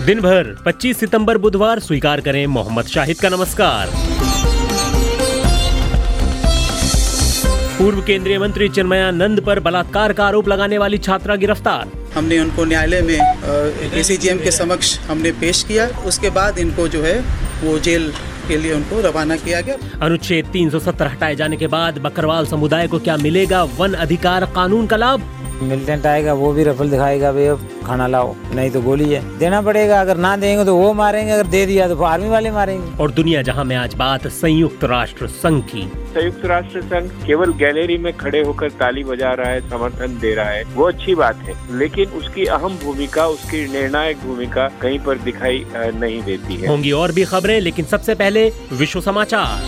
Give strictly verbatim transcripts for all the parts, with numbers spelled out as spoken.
दिन भर पच्चीस सितंबर बुधवार स्वीकार करें मोहम्मद शाहिद का नमस्कार। पूर्व केंद्रीय मंत्री चिन्मयानंद पर बलात्कार का आरोप लगाने वाली छात्रा गिरफ्तार। हमने उनको न्यायालय में एसीजेएम के समक्ष हमने पेश किया। उसके बाद इनको जो है वो जेल के लिए उनको रवाना किया गया। अनुच्छेद तीन सौ सत्तर हटाए जाने के बाद बकरवाल समुदाय को क्या मिलेगा वन अधिकार कानून का लाभ? मिलिटेंट आएगा वो भी रफल दिखाएगा, भाई अब खाना लाओ, नहीं तो गोली है, देना पड़ेगा। अगर ना देंगे तो वो मारेंगे, अगर दे दिया तो आर्मी वाले मारेंगे। और दुनिया जहां में आज बात संयुक्त राष्ट्र संघ की। संयुक्त राष्ट्र संघ केवल गैलरी में खड़े होकर ताली बजा रहा है, समर्थन दे रहा है, वो अच्छी बात है, लेकिन उसकी अहम भूमिका, उसकी निर्णायक भूमिका कहीं पर दिखाई नहीं देती है। होंगी और भी खबरें, लेकिन सबसे पहले विश्व समाचार।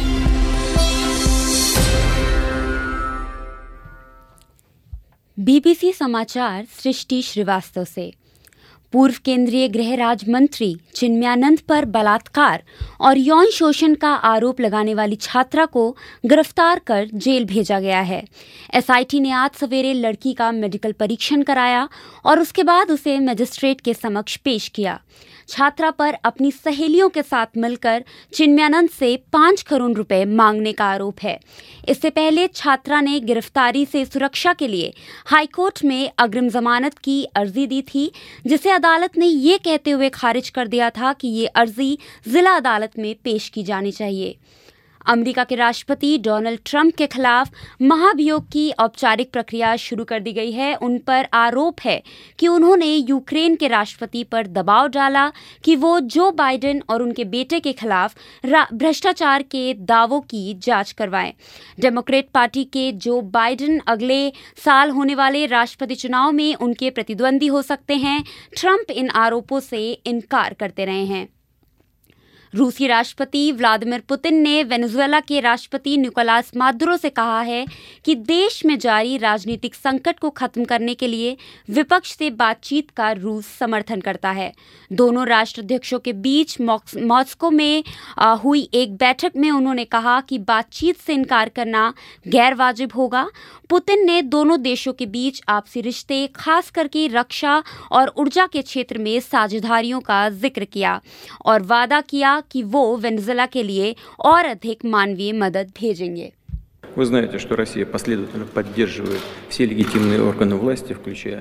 बीबीसी समाचार सृष्टि श्रीवास्तव से। पूर्व केंद्रीय गृह राज्य मंत्री चिन्मयानंद पर बलात्कार और यौन शोषण का आरोप लगाने वाली छात्रा को गिरफ्तार कर जेल भेजा गया है। एसआईटी ने आज सवेरे लड़की का मेडिकल परीक्षण कराया और उसके बाद उसे मजिस्ट्रेट के समक्ष पेश किया। छात्रा पर अपनी सहेलियों के साथ मिलकर चिन्मयानंद से पाँच करोड़ रुपए मांगने का आरोप है। इससे पहले छात्रा ने गिरफ्तारी से सुरक्षा के लिए हाईकोर्ट में अग्रिम जमानत की अर्जी दी थी, जिसे अदालत ने ये कहते हुए खारिज कर दिया था कि ये अर्जी जिला अदालत में पेश की जानी चाहिए। अमेरिका के राष्ट्रपति डोनाल्ड ट्रंप के खिलाफ महाभियोग की औपचारिक प्रक्रिया शुरू कर दी गई है। उन पर आरोप है कि उन्होंने यूक्रेन के राष्ट्रपति पर दबाव डाला कि वो जो बाइडेन और उनके बेटे के खिलाफ भ्रष्टाचार के दावों की जांच करवाएं। डेमोक्रेट पार्टी के जो बाइडेन अगले साल होने वाले राष्ट्रपति चुनाव में उनके प्रतिद्वंदी हो सकते हैं। ट्रंप इन आरोपों से इनकार करते रहे हैं। रूसी राष्ट्रपति व्लादिमीर पुतिन ने वेनेजुएला के राष्ट्रपति निकोलास मादुरो से कहा है कि देश में जारी राजनीतिक संकट को खत्म करने के लिए विपक्ष से बातचीत का रूस समर्थन करता है। दोनों राष्ट्राध्यक्षों के बीच मॉस्को में हुई एक बैठक में उन्होंने कहा कि बातचीत से इनकार करना गैर वाजिब होगा। पुतिन ने दोनों देशों के बीच आपसी रिश्ते, खास करके रक्षा और ऊर्जा के क्षेत्र में साझेदारियों का जिक्र किया और वादा किया कि वो वेनेजुएला के लिए और अधिक मानवीय मदद भेजेंगे। Вы знаете, что Россия последовательно поддерживает все легитимные органы власти, включая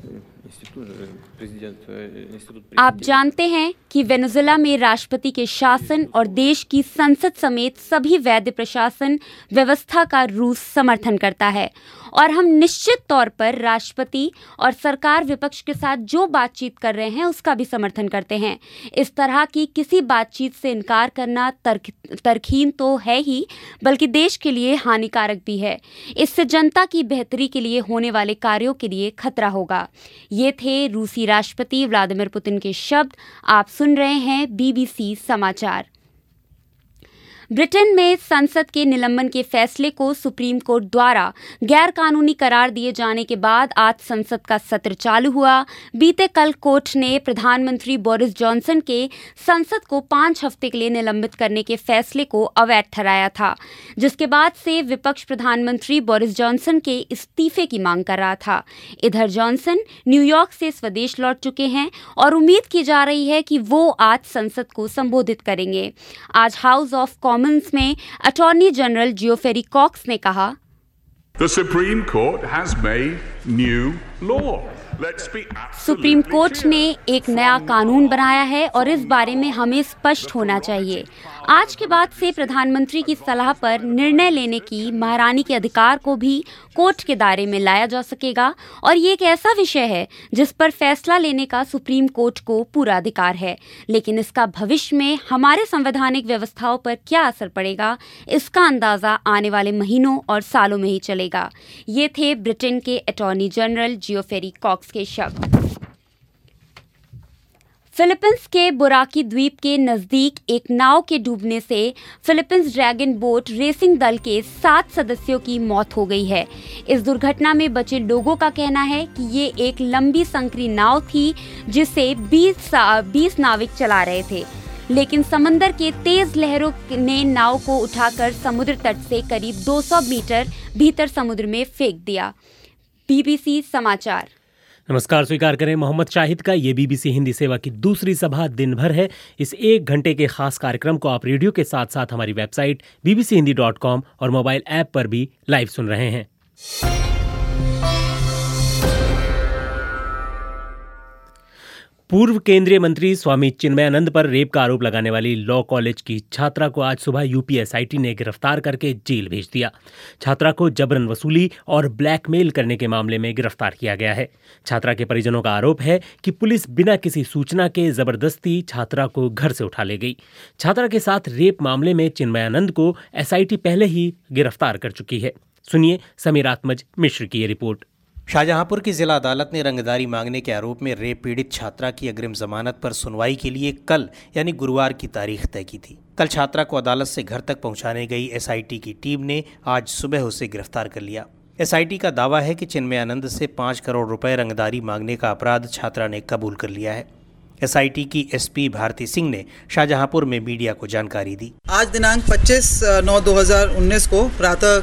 आप जानते हैं कि वेनेजुएला में राष्ट्रपति के शासन और देश की संसद समेत सभी वैध प्रशासन व्यवस्था का रूस समर्थन करता है और हम निश्चित तौर पर राष्ट्रपति और सरकार विपक्ष के साथ जो बातचीत कर रहे हैं उसका भी समर्थन करते हैं। इस तरह की किसी बातचीत से इनकार करना तर्क, तर्कहीन तो है ही, बल्कि देश के लिए हानिकारक भी है। इससे जनता की बेहतरी के लिए होने वाले कार्यों के लिए खतरा होगा। ये थे रूसी राष्ट्रपति व्लादिमीर पुतिन के शब्द। आप सुन रहे हैं बीबीसी समाचार। ब्रिटेन में संसद के निलंबन के फैसले को सुप्रीम कोर्ट द्वारा गैर कानूनी करार दिए जाने के बाद आज संसद का सत्र चालू हुआ। बीते कल कोर्ट ने प्रधानमंत्री बोरिस जॉनसन के संसद को पाँच हफ्ते के लिए निलंबित करने के फैसले को अवैध ठहराया था, जिसके बाद से विपक्ष प्रधानमंत्री बोरिस जॉनसन के इस्तीफे की मांग कर रहा था। इधर जॉनसन न्यूयॉर्क से स्वदेश लौट चुके हैं और उम्मीद की जा रही है कि वो आज संसद को संबोधित करेंगे। आज हाउस ऑफ कॉमन्स में अटॉर्नी जनरल जियोफेरी कॉक्स ने कहा, The Supreme Court has made new law. Supreme Court ने एक नया कानून बनाया है और इस बारे में हमें स्पष्ट होना चाहिए। आज के बाद से प्रधानमंत्री की सलाह पर निर्णय लेने की महारानी के अधिकार को भी कोर्ट के दायरे में लाया जा सकेगा और ये एक ऐसा विषय है जिस पर फैसला लेने का सुप्रीम कोर्ट को पूरा अधिकार है। लेकिन इसका भविष्य में हमारे संवैधानिक व्यवस्थाओं पर क्या असर पड़ेगा, इसका अंदाजा आने वाले महीनों और सालों में ही चलेगा। ये थे ब्रिटेन के अटॉर्नी जनरल जियोफेरी कॉक्स के शब्द। फिलीपींस के बोराकी द्वीप के नजदीक एक नाव के डूबने से फिलीपींस ड्रैगन बोट रेसिंग दल के सात सदस्यों की मौत हो गई है। इस दुर्घटना में बचे लोगों का कहना है कि ये एक लंबी संकरी नाव थी जिसे बीस नाविक चला रहे थे, लेकिन समंदर के तेज लहरों ने नाव को उठाकर समुद्र तट से करीब दो सौ मीटर भीतर समुद्र में फेंक दिया। बीबीसी समाचार। नमस्कार, स्वीकार करें मोहम्मद शाहिद का ये बीबीसी हिंदी सेवा की दूसरी सभा दिन भर है। इस एक घंटे के खास कार्यक्रम को आप रेडियो के साथ साथ हमारी website BBC Hindi dot com और मोबाइल ऐप पर भी लाइव सुन रहे हैं। पूर्व केंद्रीय मंत्री स्वामी चिन्मयानंद पर रेप का आरोप लगाने वाली लॉ कॉलेज की छात्रा को आज सुबह यूपी एसआईटी ने गिरफ्तार करके जेल भेज दिया। छात्रा को जबरन वसूली और ब्लैकमेल करने के मामले में गिरफ्तार किया गया है। छात्रा के परिजनों का आरोप है कि पुलिस बिना किसी सूचना के जबरदस्ती छात्रा को घर से उठा ले गई। छात्रा के साथ रेप मामले में चिन्मयानंद को एसआईटी पहले ही गिरफ्तार कर चुकी है। सुनिए समीर आत्मज मिश्र की ये रिपोर्ट। शाहजहांपुर की जिला अदालत ने रंगदारी मांगने के आरोप में रेप पीड़ित छात्रा की अग्रिम जमानत पर सुनवाई के लिए कल यानी गुरुवार की तारीख तय की थी। कल छात्रा को अदालत से घर तक पहुंचाने गई एसआईटी की टीम ने आज सुबह उसे गिरफ्तार कर लिया। एसआईटी का दावा है कि चिन्मयानंद से पाँच करोड़ रुपए रंगदारी मांगने का अपराध छात्रा ने कबूल कर लिया है। एसआईटी की एसपी भारती सिंह ने शाहजहांपुर में मीडिया को जानकारी दी। आज दिनांक पच्चीस नौ दो हज़ार उन्नीस को प्रातः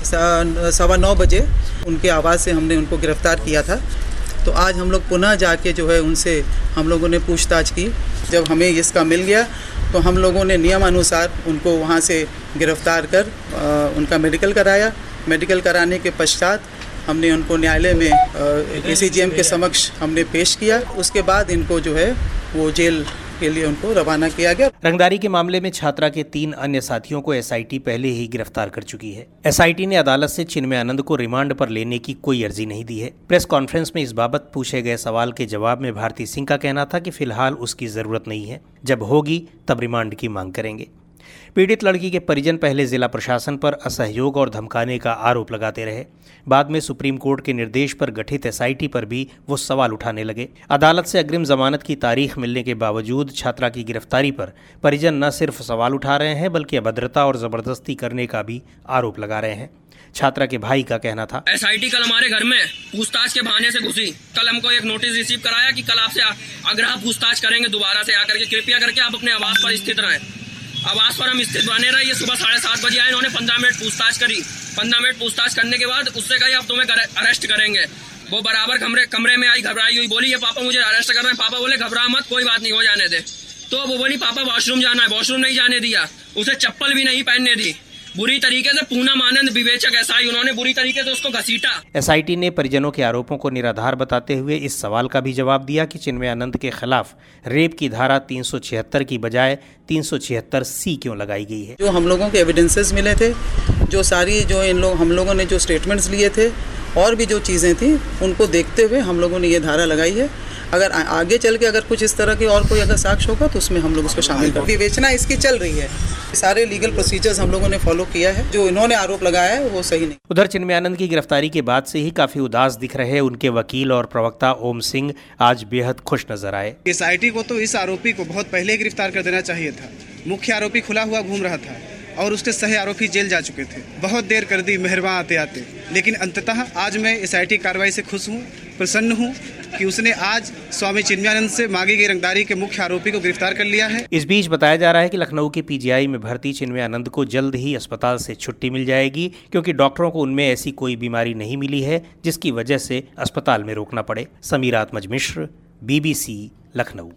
सवा नौ बजे उनके आवास से हमने उनको गिरफ्तार किया था। तो आज हम लोग पुनः जाके जो है उनसे हम लोगों ने पूछताछ की। जब हमें इसका मिल गया तो हम लोगों ने नियमानुसार उनको वहाँ से गिरफ्तार कर आ, उनका मेडिकल कराया। मेडिकल कराने के पश्चात हमने उनको न्यायालय में एसीजीएम के समक्ष हमने पेश किया। उसके बाद इनको जो है वो जेल के लिए उनको रवाना किया गया। रंगदारी के मामले में छात्रा के तीन अन्य साथियों को एसआईटी पहले ही गिरफ्तार कर चुकी है। एसआईटी ने अदालत से चिन्मयानंद को रिमांड पर लेने की कोई अर्जी नहीं दी है। प्रेस कॉन्फ्रेंस में इस बाबत पूछे गए सवाल के जवाब में भारती सिंह का कहना था कि फिलहाल उसकी जरूरत नहीं है, जब होगी तब रिमांड की मांग करेंगे। पीड़ित लड़की के परिजन पहले जिला प्रशासन पर असहयोग और धमकाने का आरोप लगाते रहे। बाद में सुप्रीम कोर्ट के निर्देश पर गठित एसआईटी पर भी वो सवाल उठाने लगे। अदालत से अग्रिम जमानत की तारीख मिलने के बावजूद छात्रा की गिरफ्तारी पर परिजन न सिर्फ सवाल उठा रहे हैं बल्कि अभद्रता और जबरदस्ती करने का भी आरोप लगा रहे हैं। छात्रा के भाई का कहना था, एसआईटी कल हमारे घर में पूछताछ के बहाने से घुसी। कल हमको एक नोटिस रिसीव कराया कि कल आपसे आग्रह पूछताछ करेंगे दोबारा से आकर के, कृपया करके आप अपने आवास पर स्थित रहें। आवास पर हम स्थित बने रहे। ये सुबह साढ़े सात बजे आए। इन्होंने पंद्रह मिनट पूछताछ करी। पंद्रह मिनट पूछताछ करने के बाद उससे कही अब तुम्हें अरेस्ट करेंगे। वो बराबर कमरे कमरे में आई, घबराई हुई, बोली ये पापा मुझे अरेस्ट कर रहे हैं। पापा बोले घबरा मत, कोई बात नहीं, हो जाने दे। तो वो बोली पापा वॉशरूम जाना है। वॉशरूम नहीं जाने दिया। उसे चप्पल भी नहीं पहनने दी। बुरी तरीके से पूनम आनंद विवेचक एसआई, उन्होंने बुरी तरीके से उसको घसीटा। एसआईटी ने परिजनों के आरोपों को निराधार बताते हुए इस सवाल का भी जवाब दिया कि चिन्मयानंद के खिलाफ रेप की धारा तीन सौ छिहत्तर की बजाय तीन सौ छिहत्तर सी क्यों लगाई गई है। जो हम लोगों के एविडेंसेस मिले थे, जो सारी जो इन लोग हम लोगों ने जो स्टेटमेंट्स लिए थे और भी जो चीज़ें थी, उनको देखते हुए हम लोगों ने ये धारा लगाई है। अगर आगे चल के अगर कुछ इस तरह की और कोई अगर साक्ष्य होगा तो उसमें हम लोग उसको शामिल करेंगे। विवेचना इसकी चल रही है। सारे लीगल प्रोसीजर्स हम लोगों ने फॉलो किया है। जो इन्होंने आरोप लगाया है वो सही नहीं। उधर चिन्मयानंद की गिरफ्तारी के बाद से ही काफी उदास दिख रहे उनके वकील और प्रवक्ता ओम सिंह आज बेहद खुश नजर आए। एसआईटी को तो इस आरोपी को बहुत पहले गिरफ्तार कर देना चाहिए था। मुख्य आरोपी खुला हुआ घूम रहा था और उसके सह आरोपी जेल जा चुके थे। बहुत देर कर दी मेहरबान आते आते, लेकिन अंततः आज मैं एसआईटी कार्रवाई से खुश हूँ, प्रसन्न हूँ कि उसने आज स्वामी चिन्मयानंद से मांगी गई रंगदारी के मुख्य आरोपी को गिरफ्तार कर लिया है। इस बीच बताया जा रहा है कि लखनऊ के पीजीआई में भर्ती चिन्मयानंद को जल्द ही अस्पताल से छुट्टी मिल जाएगी, क्योंकि डॉक्टरों को उनमें ऐसी कोई बीमारी नहीं मिली है जिसकी वजह से अस्पताल में रोकना पड़े। समीर आत्मज मिश्र, बीबीसी, लखनऊ।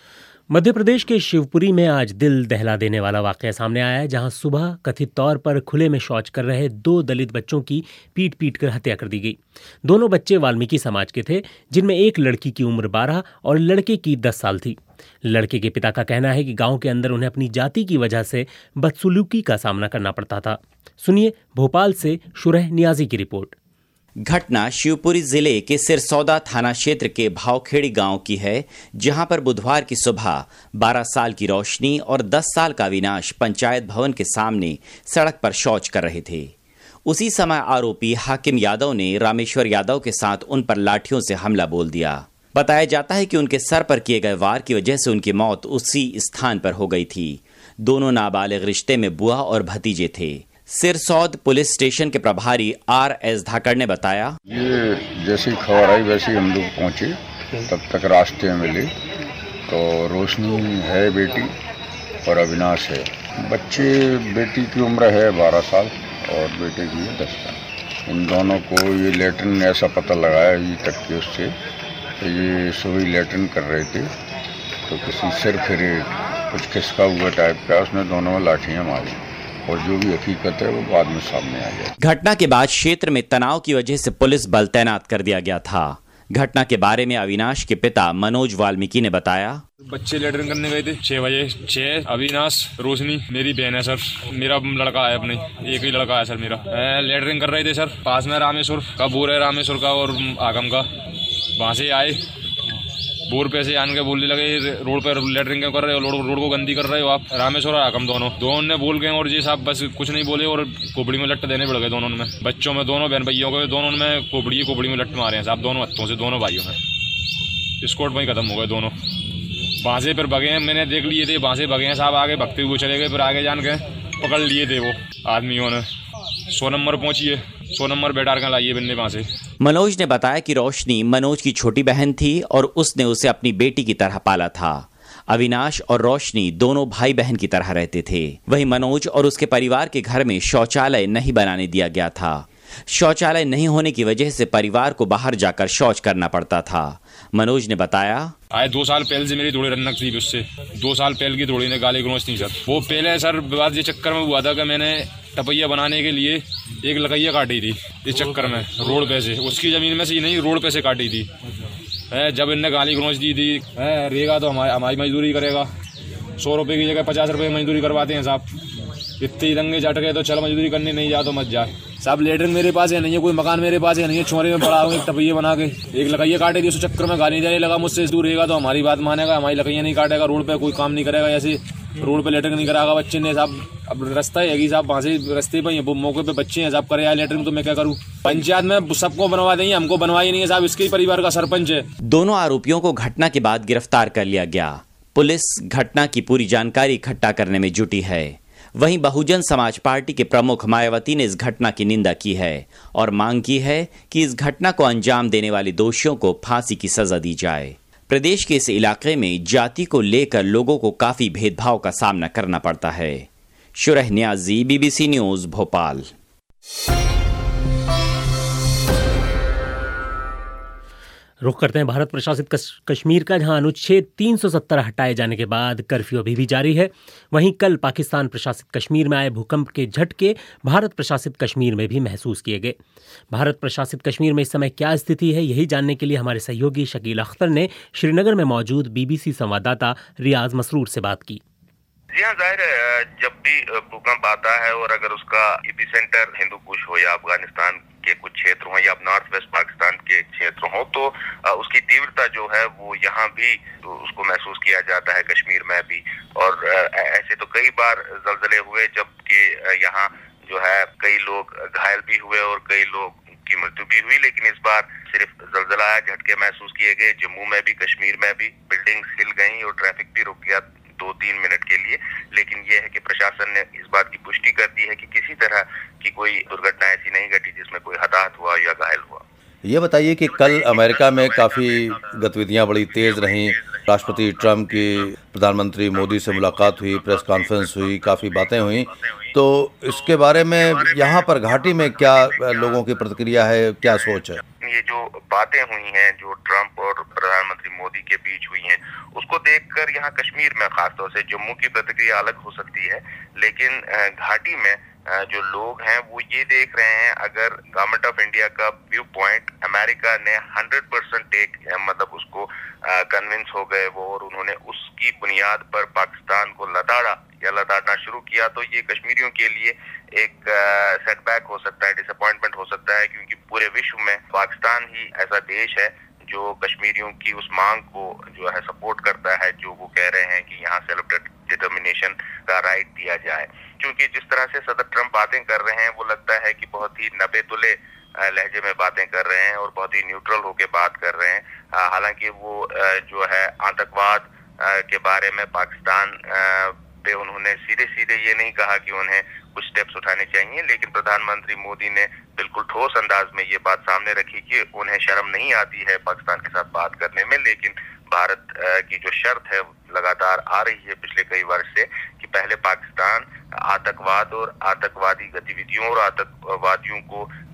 मध्य प्रदेश के शिवपुरी में आज दिल दहला देने वाला वाकया सामने आया है, जहां सुबह कथित तौर पर खुले में शौच कर रहे दो दलित बच्चों की पीट पीट कर हत्या कर दी गई। दोनों बच्चे वाल्मीकि समाज के थे, जिनमें एक लड़की की उम्र बारह और लड़के की दस साल थी। लड़के के पिता का कहना है कि गांव के अंदर उन्हें अपनी जाति की वजह से बदसलूकी का सामना करना पड़ता था। सुनिए भोपाल से शुरह नियाजी की रिपोर्ट। घटना शिवपुरी जिले के सिरसौदा थाना क्षेत्र के भावखेड़ी गांव की है, जहां पर बुधवार की सुबह बारह साल की रोशनी और दस साल का अविनाश पंचायत भवन के सामने सड़क पर शौच कर रहे थे। उसी समय आरोपी हाकिम यादव ने रामेश्वर यादव के साथ उन पर लाठियों से हमला बोल दिया। बताया जाता है कि उनके सर पर किए गए वार की वजह से उनकी मौत उसी स्थान पर हो गई थी। दोनों नाबालिग रिश्ते में बुआ और भतीजे थे। सिरसौद पुलिस स्टेशन के प्रभारी आर एस धाकड़ ने बताया, ये जैसी खबर आई वैसे हम लोग पहुंचे, तब तक रास्ते में मिले तो रोशनी है बेटी और अविनाश है। बच्चे, बेटी की उम्र है बारह साल और बेटे की है दस साल। इन दोनों को ये लेटरिन ऐसा पता लगाया अभी तक कि उससे तो ये सुबह लैट्रिन कर रहे थे तो किसी सिर फिरे कुछ खिसका हुआ टाइप का, उसने दोनों में लाठियाँ मारी और जो भी हकीकत है वो बाद में सामने आ गया। घटना के बाद क्षेत्र में तनाव की वजह से पुलिस बल तैनात कर दिया गया था। घटना के बारे में अविनाश के पिता मनोज वाल्मीकि ने बताया, बच्चे लेटरिन करने गए थे छह बजे। छह अविनाश, रोशनी मेरी बहन है सर, मेरा लड़का है, अपने एक ही लड़का है सर मेरा। लेटरिन कर रहे थे सर, पास में रामेश्वर का बोर है, रामेश्वर का और आगम का। वहाँ से आए, बोर पे से आन के बोलने लगे रोड पर लेटरिंग क्यों कर रहे हो, रोड रोड को गंदी कर रहे हो आप। रामेश्वर और आगम दोनों दोनों ने बोल गए और जी साहब बस कुछ नहीं बोले और कोपड़ी में लट्ट देने पड़ गए दोनों में। बच्चों में, दोनों बहन भैया को, दोनों में कोपड़ी कोपड़ी में लट्ट मारे हैं साहब, दोनों हत्थों से, दोनों भाइयों में। स्कोट में ही खत्म हो गए दोनों। वहाँ से फिर भगे हैं, मैंने देख लिए थे, वहाँ से भगे हैं साहब, आगे भगते हुए चले गए। फिर आगे जान के पकड़ लिए थे वो आदमियों ने। सौ नंबर पहुंचिए, सौ नंबर बैठार का लाइए बनने वहाँ से। मनोज ने बताया कि रोशनी मनोज की छोटी बहन थी और उसने उसे अपनी बेटी की तरह पाला था। अविनाश और रोशनी दोनों भाई बहन की तरह रहते थे। वहीं मनोज और उसके परिवार के घर में शौचालय नहीं बनाने दिया गया था। शौचालय नहीं होने की वजह से परिवार को बाहर जाकर शौच करना पड़ता था। मनोज ने बताया, आए दो साल पहले से मेरी थोड़ी रन्नक थी उससे, दो साल पहले की थोड़ी ने गाली गलौज थी सर। वो पहले सर विवाद ये चक्कर में हुआ था कि मैंने टपैया बनाने के लिए एक लकैया काटी थी इस चक्कर में, रोड पे से, उसकी जमीन में से नहीं रोड पे से काटी थी। जब इनने गाली गलौज दी थी, रहेगा तो हमारी हमारी मजदूरी करेगा, सौ रुपए की जगह पचास रुपए मजदूरी करवाते हैं साहब। इतने दंगे चट गए तो चल मजदूरी करने नहीं जा तो मत जाए साहब। लेटरिन मेरे पास है नहीं है, कोई मकान मेरे पास है नहीं है, छोरे में पड़ा हूँ एक टपैया बना के, एक लकैया काटे थी, उस चक्कर में गाली देने लगा मुझसे। दूर रहेगा तो हमारी बात मानेगा, हमारी लकैया नहीं काटेगा, रोड पे कोई काम नहीं करेगा, ऐसे रोड पे लेटरिन नहीं कराएगा बच्चे ने साहब। अब रास्ता है साहब, वहाँ से रास्ते पे मौके पे बच्चे हैं साहब, करे यार लेटरिन तो मैं क्या करूँ। पंचायत में सबको बनवा देंगे, हमको बनवाई नहीं है साहब, इसके परिवार का सरपंच है। दोनों आरोपियों को घटना के बाद गिरफ्तार कर लिया गया। पुलिस घटना की पूरी जानकारी इकट्ठा करने में जुटी है। वहीं बहुजन समाज पार्टी के प्रमुख मायावती ने इस घटना की निंदा की है और मांग की है कि इस घटना को अंजाम देने वाले दोषियों को फांसी की सजा दी जाए। प्रदेश के इस इलाके में जाति को लेकर लोगों को काफी भेदभाव का सामना करना पड़ता है। Shurah Niyazi, BBC news, Bhopal. रुख करते हैं भारत प्रशासित कश्मीर का, जहां अनुच्छेद तीन सौ सत्तर हटाए जाने के बाद कर्फ्यू अभी भी जारी है। वहीं कल पाकिस्तान प्रशासित कश्मीर में आए भूकंप के झटके भारत प्रशासित कश्मीर में भी महसूस किए गए। भारत प्रशासित कश्मीर में इस समय क्या स्थिति है, यही जानने के लिए हमारे सहयोगी शकील अख्तर ने श्रीनगर में मौजूद बीबीसी संवाददाता रियाज मसरूर से बात की। जी हाँ, जाहिर है जब भी भूकंप आता है और अगर उसका एपिसेंटर हिंदू कुश हो या अफगानिस्तान के कुछ क्षेत्र हो या नॉर्थ वेस्ट पाकिस्तान के क्षेत्र हो तो उसकी तीव्रता जो है वो यहाँ भी तो उसको महसूस किया जाता है, कश्मीर में भी। और ऐसे तो कई बार जलजले हुए जबकि यहाँ जो है कई लोग घायल भी हुए और कई लोग की मृत्यु भी हुई, लेकिन इस बार सिर्फ जलजला झटके महसूस किए गए। जम्मू में भी, कश्मीर में भी बिल्डिंग्स हिल गई और ट्रैफिक भी रुक गया दो तीन मिनट के लिए। लेकिन यह है कि प्रशासन ने इस बात की पुष्टि कर दी है कि किसी तरह की कोई दुर्घटना ऐसी नहीं घटी जिसमें कोई हताहत हुआ या घायल हुआ। ये बताइए कि कल अमेरिका में काफ़ी गतिविधियां बड़ी तेज़ रहीं। राष्ट्रपति ट्रंप की प्रधानमंत्री मोदी से मुलाकात हुई, प्रेस कॉन्फ्रेंस हुई, काफ़ी बातें हुई। तो इसके बारे में यहाँ पर घाटी में क्या लोगों की प्रतिक्रिया है, क्या सोच है? ये जो बातें हुई हैं जो ट्रंप और प्रधानमंत्री मोदी के बीच हुई हैं, उसको देखकर यहाँ कश्मीर में खासतौर से जम्मू की प्रतिक्रिया अलग हो सकती है, लेकिन घाटी में जो लोग हैं वो ये देख रहे हैं अगर गवर्नमेंट ऑफ इंडिया का व्यू पॉइंट अमेरिका ने हंड्रेड परसेंट एक मतलब उसको कन्विंस हो गए वो और उन्होंने उसकी बुनियाद पर पाकिस्तान को लताड़ा या लताड़ना शुरू किया, तो ये कश्मीरियों के लिए एक सेटबैक हो सकता है, डिसअपॉइंटमेंट हो सकता है, क्योंकि पूरे विश्व में पाकिस्तान ही ऐसा देश है जो कश्मीरियों की उस मांग को जो है सपोर्ट करता है, जो वो कह रहे हैं कि यहाँ सेल्फ डिटर्मिनेशन का राइट दिया जाए। क्योंकि जिस तरह से सदर ट्रंप बातें कर रहे हैं वो लगता है कि बहुत ही नबे तुले लहजे में बातें कर रहे हैं और बहुत ही न्यूट्रल होके बात कर रहे हैं। हालांकि वो जो है आतंकवाद के बारे में पाकिस्तान पे उन्होंने सीधे सीधे ये नहीं कहा कि उन्हें कुछ स्टेप्स उठाने चाहिए, लेकिन प्रधानमंत्री मोदी ने बिल्कुल ठोस अंदाज में ये बात सामने रखी कि उन्हें शर्म नहीं आती है पाकिस्तान के साथ बात करने में। लेकिन भारत की जो शर्त है लगातार आ रही है पिछले कई वर्ष से कि पहले पाकिस्तान आतंकवाद और आतंकवादी गतिविधियों और आतंकवादियों को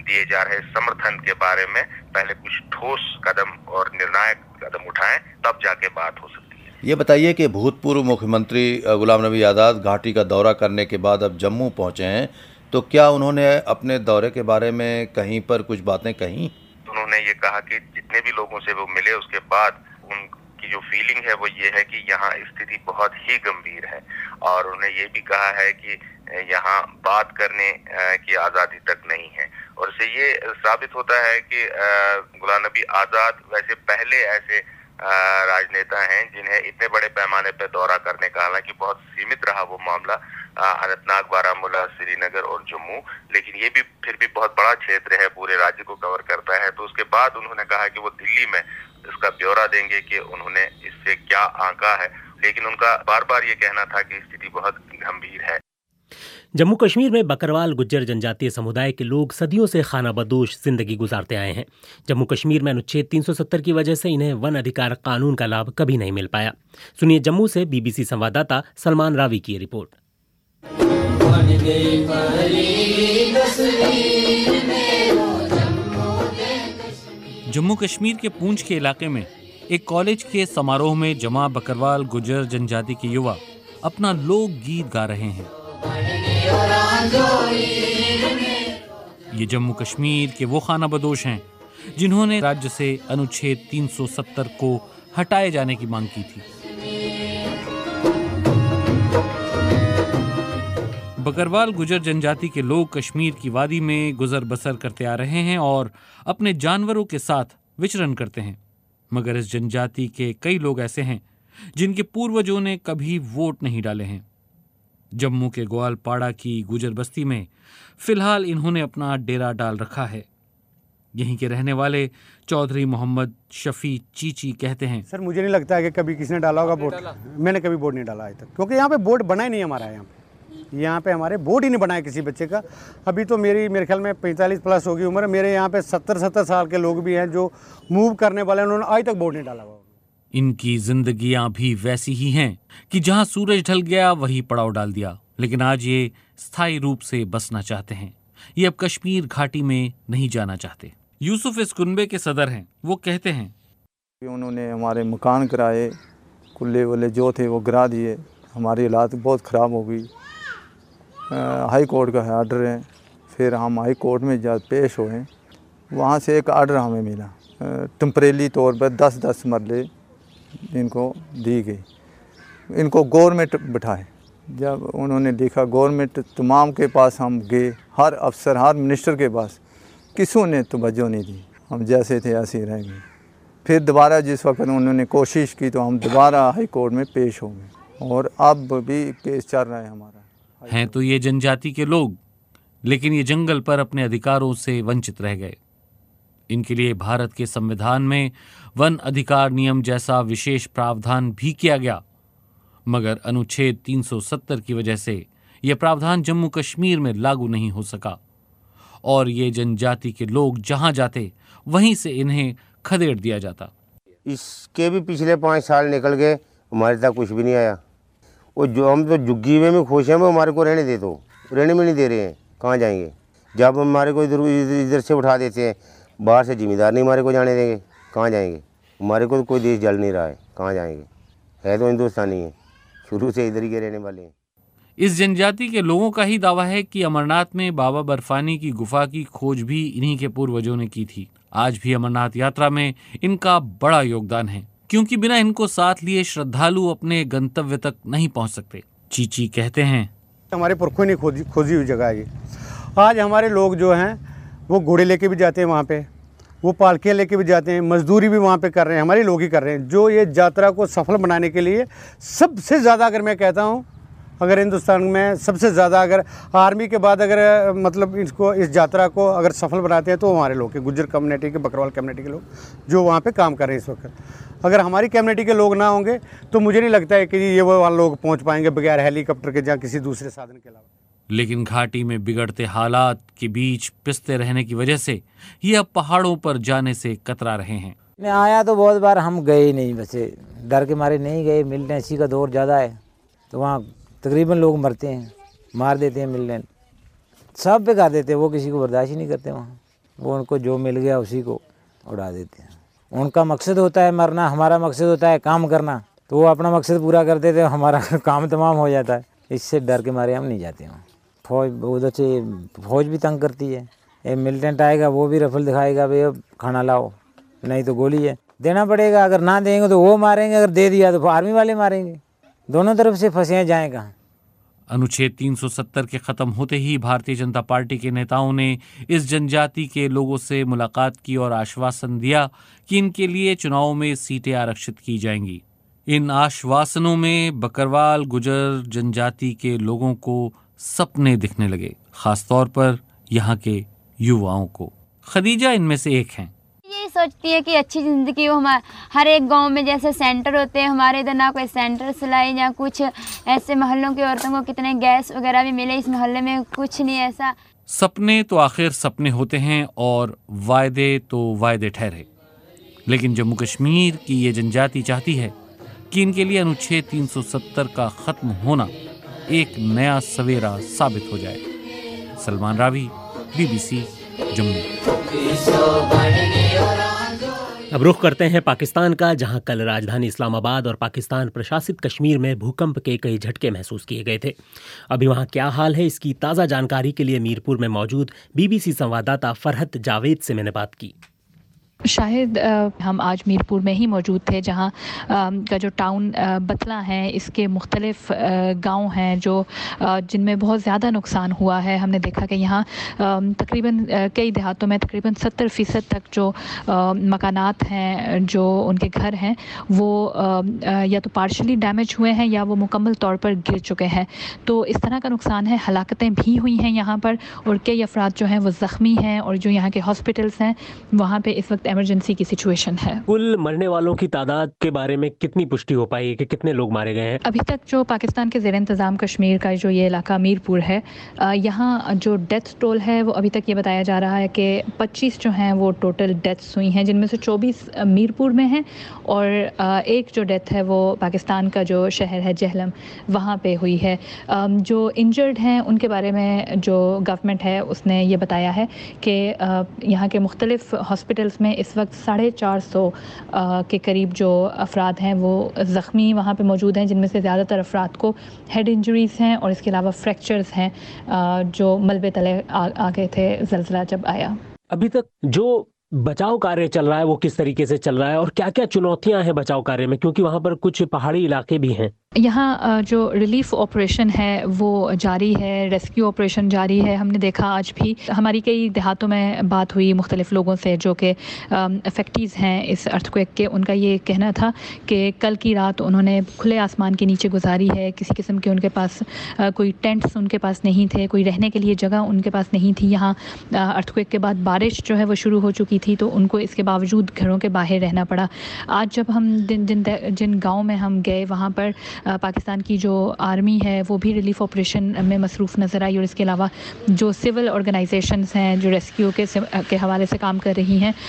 दिए जा रहे समर्थन के बारे में पहले कुछ ठोस कदम और निर्णायक कदम उठाएं, तब जाके बात हो सकती है। ये बताइए कि भूतपूर्व मुख्यमंत्री गुलाम नबी आज़ाद घाटी का दौरा करने के बाद अब जम्मू पहुंचे हैं, तो क्या उन्होंने अपने दौरे के बारे में कहीं पर कुछ बातें कहीं? उन्होंने ये कहा कि जितने भी लोगों से वो मिले उसके बाद उनकी जो फीलिंग है वो ये है कि यहाँ स्थिति बहुत ही गंभीर है, और उन्होंने ये भी कहा है कि यहाँ बात करने की आज़ादी तक नहीं है। और इससे ये साबित होता है कि गुलाम नबी आज़ाद वैसे पहले ऐसे राजनेता हैं जिन्हें इतने बड़े पैमाने पर दौरा करने का, हालांकि बहुत सीमित रहा वो मामला अनंतनाग, बारामूला, श्रीनगर और जम्मू, लेकिन ये भी फिर भी बहुत बड़ा क्षेत्र है, पूरे राज्य को कवर करता है। तो उसके बाद उन्होंने कहा कि वो दिल्ली में इसका ब्यौरा देंगे कि उन्होंने इससे क्या आंका है, लेकिन उनका बार बार ये कहना था कि स्थिति बहुत गंभीर है। जम्मू कश्मीर में बकरवाल गुज्जर जनजातीय समुदाय के लोग सदियों से खानाबदोश जिंदगी गुजारते आए हैं। जम्मू कश्मीर में अनुच्छेद तीन सौ सत्तर की वजह से इन्हें वन अधिकार कानून का लाभ कभी नहीं मिल पाया। सुनिए जम्मू से बीबीसी संवाददाता सलमान रावी की रिपोर्ट। जम्मू कश्मीर के पूंछ के इलाके में एक कॉलेज के समारोह में जमा बकरवाल गुज्जर जनजाति के युवा अपना लोक गीत गा रहे हैं। ये जम्मू कश्मीर के वो खानाबदोश हैं जिन्होंने राज्य से अनुच्छेद तीन सौ सत्तर को हटाए जाने की मांग की थी। बकरवाल गुजर जनजाति के लोग कश्मीर की वादी में गुजर बसर करते आ रहे हैं और अपने जानवरों के साथ विचरण करते हैं, मगर इस जनजाति के कई लोग ऐसे हैं जिनके पूर्वजों ने कभी वोट नहीं डाले हैं। जम्मू के ग्वालपाड़ा की गुजर बस्ती में फिलहाल इन्होंने अपना डेरा डाल रखा है। यहीं के रहने वाले चौधरी मोहम्मद शफी चीची कहते हैं, सर मुझे नहीं लगता है कि कभी किसी ने डाला होगा वोट। मैंने कभी वोट नहीं डाला आज तक, क्योंकि यहाँ पे वोट बना ही नहीं हमारा। यहाँ पे यहाँ पे हमारे वोट ही नहीं बना है किसी बच्चे का। अभी तो मेरी मेरे ख्याल में पैंतालीस प्लस होगी उम्र। मेरे यहाँ पे सत्तर सत्तर साल के लोग भी हैं जो मूव करने वाले हैं, उन्होंने आज तक वोट नहीं डाला हुआ। इनकी जिंदगियां भी वैसी ही हैं कि जहां सूरज ढल गया वही पड़ाव डाल दिया, लेकिन आज ये स्थायी रूप से बसना चाहते हैं। ये अब कश्मीर घाटी में नहीं जाना चाहते। यूसुफ इस कुनबे के सदर हैं। वो कहते हैं, उन्होंने हमारे मकान कराए, कुल्ले वल्ले जो थे वो गिरा दिए, हमारी हालात बहुत ख़राब हो गई। हाई कोर्ट का है आर्डर है, फिर हम हाई कोर्ट में जा पेश हुए, वहाँ से एक आर्डर हमें मिला, टेम्परेरी तौर पर दस दस मरले इनको दी गई। इनको गवर्नमेंट बिठाए। जब उन्होंने देखा गवर्नमेंट तमाम के पास हम गए, हर अफसर हर मिनिस्टर के पास, किसी ने तवज्जो नहीं दी। हम जैसे थे ऐसे ही रह गए। फिर दोबारा जिस वक्त उन्होंने कोशिश की तो हम दोबारा हाई कोर्ट में पेश हो गए और अब भी केस चल रहा है हमारा। हैं तो ये जनजाति के लोग, लेकिन ये जंगल पर अपने अधिकारों से वंचित रह गए। इनके लिए भारत के संविधान में वन अधिकार नियम जैसा विशेष प्रावधान भी किया गया, मगर अनुच्छेद तीन सौ सत्तर की वजह से यह प्रावधान जम्मू कश्मीर में लागू नहीं हो सका और ये जनजाति के लोग जहां जाते वहीं से इन्हें खदेड़ दिया जाता। इसके भी पिछले पाँच साल निकल गए, हमारे तक कुछ भी नहीं आया। वो जो हम तो झुग्गी में भी खुश हैं, वो हमारे को रहने दे दो, रहने में नहीं दे रहे हैं। कहाँ जाएंगे? जब हमारे को इधर इधर से उठा देते हैं, बाहर से जिम्मेदार नहीं हमारे को जाने देंगे, कहाँ जाएंगे? हमारे को तो कोई देश जल नहीं रहा है, कहाँ जाएंगे? है तो हिंदुस्तानी है, शुरू से इधर ही के रहने वाले हैं। इस जनजाति के लोगों का ही दावा है कि अमरनाथ में बाबा बर्फानी की गुफा की खोज भी इन्हीं के पूर्वजों ने की थी। आज भी अमरनाथ यात्रा में इनका बड़ा योगदान है, क्योंकि बिना इनको साथ लिए श्रद्धालु अपने गंतव्य तक नहीं पहुंच सकते। चीची कहते हैं, हमारे पुरखों ने खोजी खोजी हुई जगह है ये। आज हमारे लोग जो हैं वो घोड़े लेके भी जाते हैं वहाँ पे, वो पालकियाँ लेके भी जाते हैं, मजदूरी भी वहाँ पे कर रहे हैं, हमारे लोग ही कर रहे हैं। जो ये यात्रा को सफल बनाने के लिए सबसे ज़्यादा, अगर मैं कहता हूँ, अगर हिंदुस्तान में सबसे ज़्यादा, अगर आर्मी के बाद अगर मतलब इसको इस यात्रा को अगर सफल बनाते हैं तो हमारे लोग के, गुज्जर कम्युनिटी के, बकरवाल कम्युनिटी के लोग जो वहाँ पे काम कर रहे हैं इस वक्त। अगर हमारी कम्युनिटी के लोग ना होंगे तो मुझे नहीं लगता है कि ये वो लोग पहुँच पाएंगे बगैर हेलीकॉप्टर के या किसी दूसरे साधन के अलावा। लेकिन घाटी में बिगड़ते हालात के बीच पिसते रहने की वजह से ये अब पहाड़ों पर जाने से कतरा रहे हैं। मैं आया तो बहुत बार, हम गए नहीं, बचे डर के मारे नहीं गए। मिलिटेंसी का दौर ज़्यादा है तो वहाँ तकरीबन लोग मरते हैं, मार देते हैं, मिलने सब पे कर देते हैं, वो किसी को बर्दाश्त ही नहीं करते वहाँ। वो उनको जो मिल गया उसी को उड़ा देते हैं। उनका मकसद होता है मरना, हमारा मकसद होता है काम करना, तो वो अपना मकसद पूरा कर देते हैं, हमारा काम तमाम हो जाता है। इससे डर के मारे हम नहीं जाते हैं। फौज उधर से फौज भी तंग करती है, एक मिलिटेंट आएगा वो भी रफल दिखाएगा, भाई अब खाना लाओ नहीं तो गोली है, देना पड़ेगा, अगर ना देंगे तो वो मारेंगे, अगर दे दिया तो आर्मी वाले मारेंगे। दोनों तरफ से फंसे जाएँ कहाँ। अनुच्छेद तीन सौ सत्तर के खत्म होते ही भारतीय जनता पार्टी के नेताओं ने इस जनजाति के लोगों से मुलाकात की और आश्वासन दिया कि इनके लिए चुनाव में सीटें आरक्षित की जाएंगी। इन आश्वासनों में बकरवाल गुजर जनजाति के लोगों को सपने दिखने लगे, खासतौर पर यहाँ के युवाओं को। खदीजा इनमें से एक हैं। ये सोचती है कि अच्छी ज़िंदगी हो। हमारे हर एक गांव में जैसे सेंटर होते हैं, हमारे इधर ना कोई सेंटर सिलाई या कुछ ऐसे, मोहल्लों की औरतों को कितने गैस वगैरह भी मिले, इस मोहल्ले में कुछ नहीं ऐसा। सपने तो आखिर सपने होते हैं और वायदे तो वायदे ठहरे, लेकिन जम्मू कश्मीर की ये जनजाति चाहती है कि इनके लिए अनुच्छेद तीन सौ सत्तर का खत्म होना एक नया सवेरा साबित हो जाए। सलमान रावी, बीबीसी, जम्मू। अब रुख करते हैं पाकिस्तान का, जहां कल राजधानी इस्लामाबाद और पाकिस्तान प्रशासित कश्मीर में भूकंप के कई झटके महसूस किए गए थे। अभी वहां क्या हाल है, इसकी ताज़ा जानकारी के लिए मीरपुर में मौजूद बीबीसी संवाददाता फरहत जावेद से मैंने बात की। शाहिद, हम आज मीरपुर में ही मौजूद थे, जहाँ का जो टाउन बतला है, इसके मुख्तलिफ गांव हैं जो जिनमें बहुत ज़्यादा नुकसान हुआ है। हमने देखा कि यहाँ तकरीबन कई देहातों में तकरीबन सत्तर फ़ीसद तक जो मकानात हैं, जो उनके घर हैं, वो या तो पार्शली डैमेज हुए हैं या वो मुकम्मल तौर पर गिर चुके हैं। तो इस तरह का नुकसान है। हलाकतें भी हुई हैं यहाँ पर, और कई अफराद जो हैं वो ज़ख्मी हैं, और जो यहाँ के हॉस्पिटल्स हैं वहाँ पर इस वक्त इमरजेंसी की सिचुएशन है। कुल मरने वालों की तादाद के बारे में कितनी पुष्टि हो पाई है कि कितने लोग मारे गए हैं? अभी तक जो पाकिस्तान के ज़ेर इंतज़ाम कश्मीर का जो ये इलाका मीरपुर है, यहाँ जो डेथ टोल है वो अभी तक ये बताया जा रहा है कि पच्चीस जो हैं वो टोटल डेथ्स हुई हैं, जिनमें से चौबीस मीरपुर में हैं, और एक जो डेथ है वो पाकिस्तान का जो शहर है जहलम, वहाँ पे हुई है। जो इंजर्ड हैं उनके बारे में जो गवर्नमेंट है उसने ये बताया है कि यहाँ के मुख्तलिफ हॉस्पिटल्स में इस वक्त साढ़े चार सौ के करीब जो अफराद हैं वो ज़ख्मी वहाँ पे मौजूद हैं, जिनमें से ज़्यादातर अफराद को हेड इंजरीज़ हैं, और इसके अलावा फ्रैक्चर्स हैं जो मलबे तले आ, आ गए थे ज़लज़ला जब आया। अभी तक जो बचाव कार्य चल रहा है वो किस तरीके से चल रहा है, और क्या क्या चुनौतियां हैं बचाव कार्य में, क्योंकि वहाँ पर कुछ पहाड़ी इलाके भी हैं? यहाँ जो रिलीफ ऑपरेशन है वो जारी है, रेस्क्यू ऑपरेशन जारी है। हमने देखा आज भी हमारी कई देहातों में बात हुई मुख्तलिफ लोगों से जो कि अफेक्टीज़ हैं इस अर्थक्वेक के। उनका ये कहना था कि कल की रात उन्होंने खुले आसमान के नीचे गुजारी है, किसी किस्म के उनके पास कोई टेंट्स उनके पास नहीं थे, कोई रहने के लिए जगह उनके पास नहीं थी। यहाँ अर्थक्वेक के बाद बारिश जो है वो शुरू हो चुकी थी, तो उनको इसके बावजूद घरों के बाहर रहना पड़ा। आज जब हम जिन जिन जिन गाँव में हम गए, वहाँ पर पाकिस्तान की जो आर्मी है वो भी रिलीफ ऑपरेशन में मसरूफ़ नज़र आई, और इसके अलावा जो सिविल ऑर्गेनाइजेशंस हैं जो रेस्क्यू के के हवाले से काम कर रही हैं,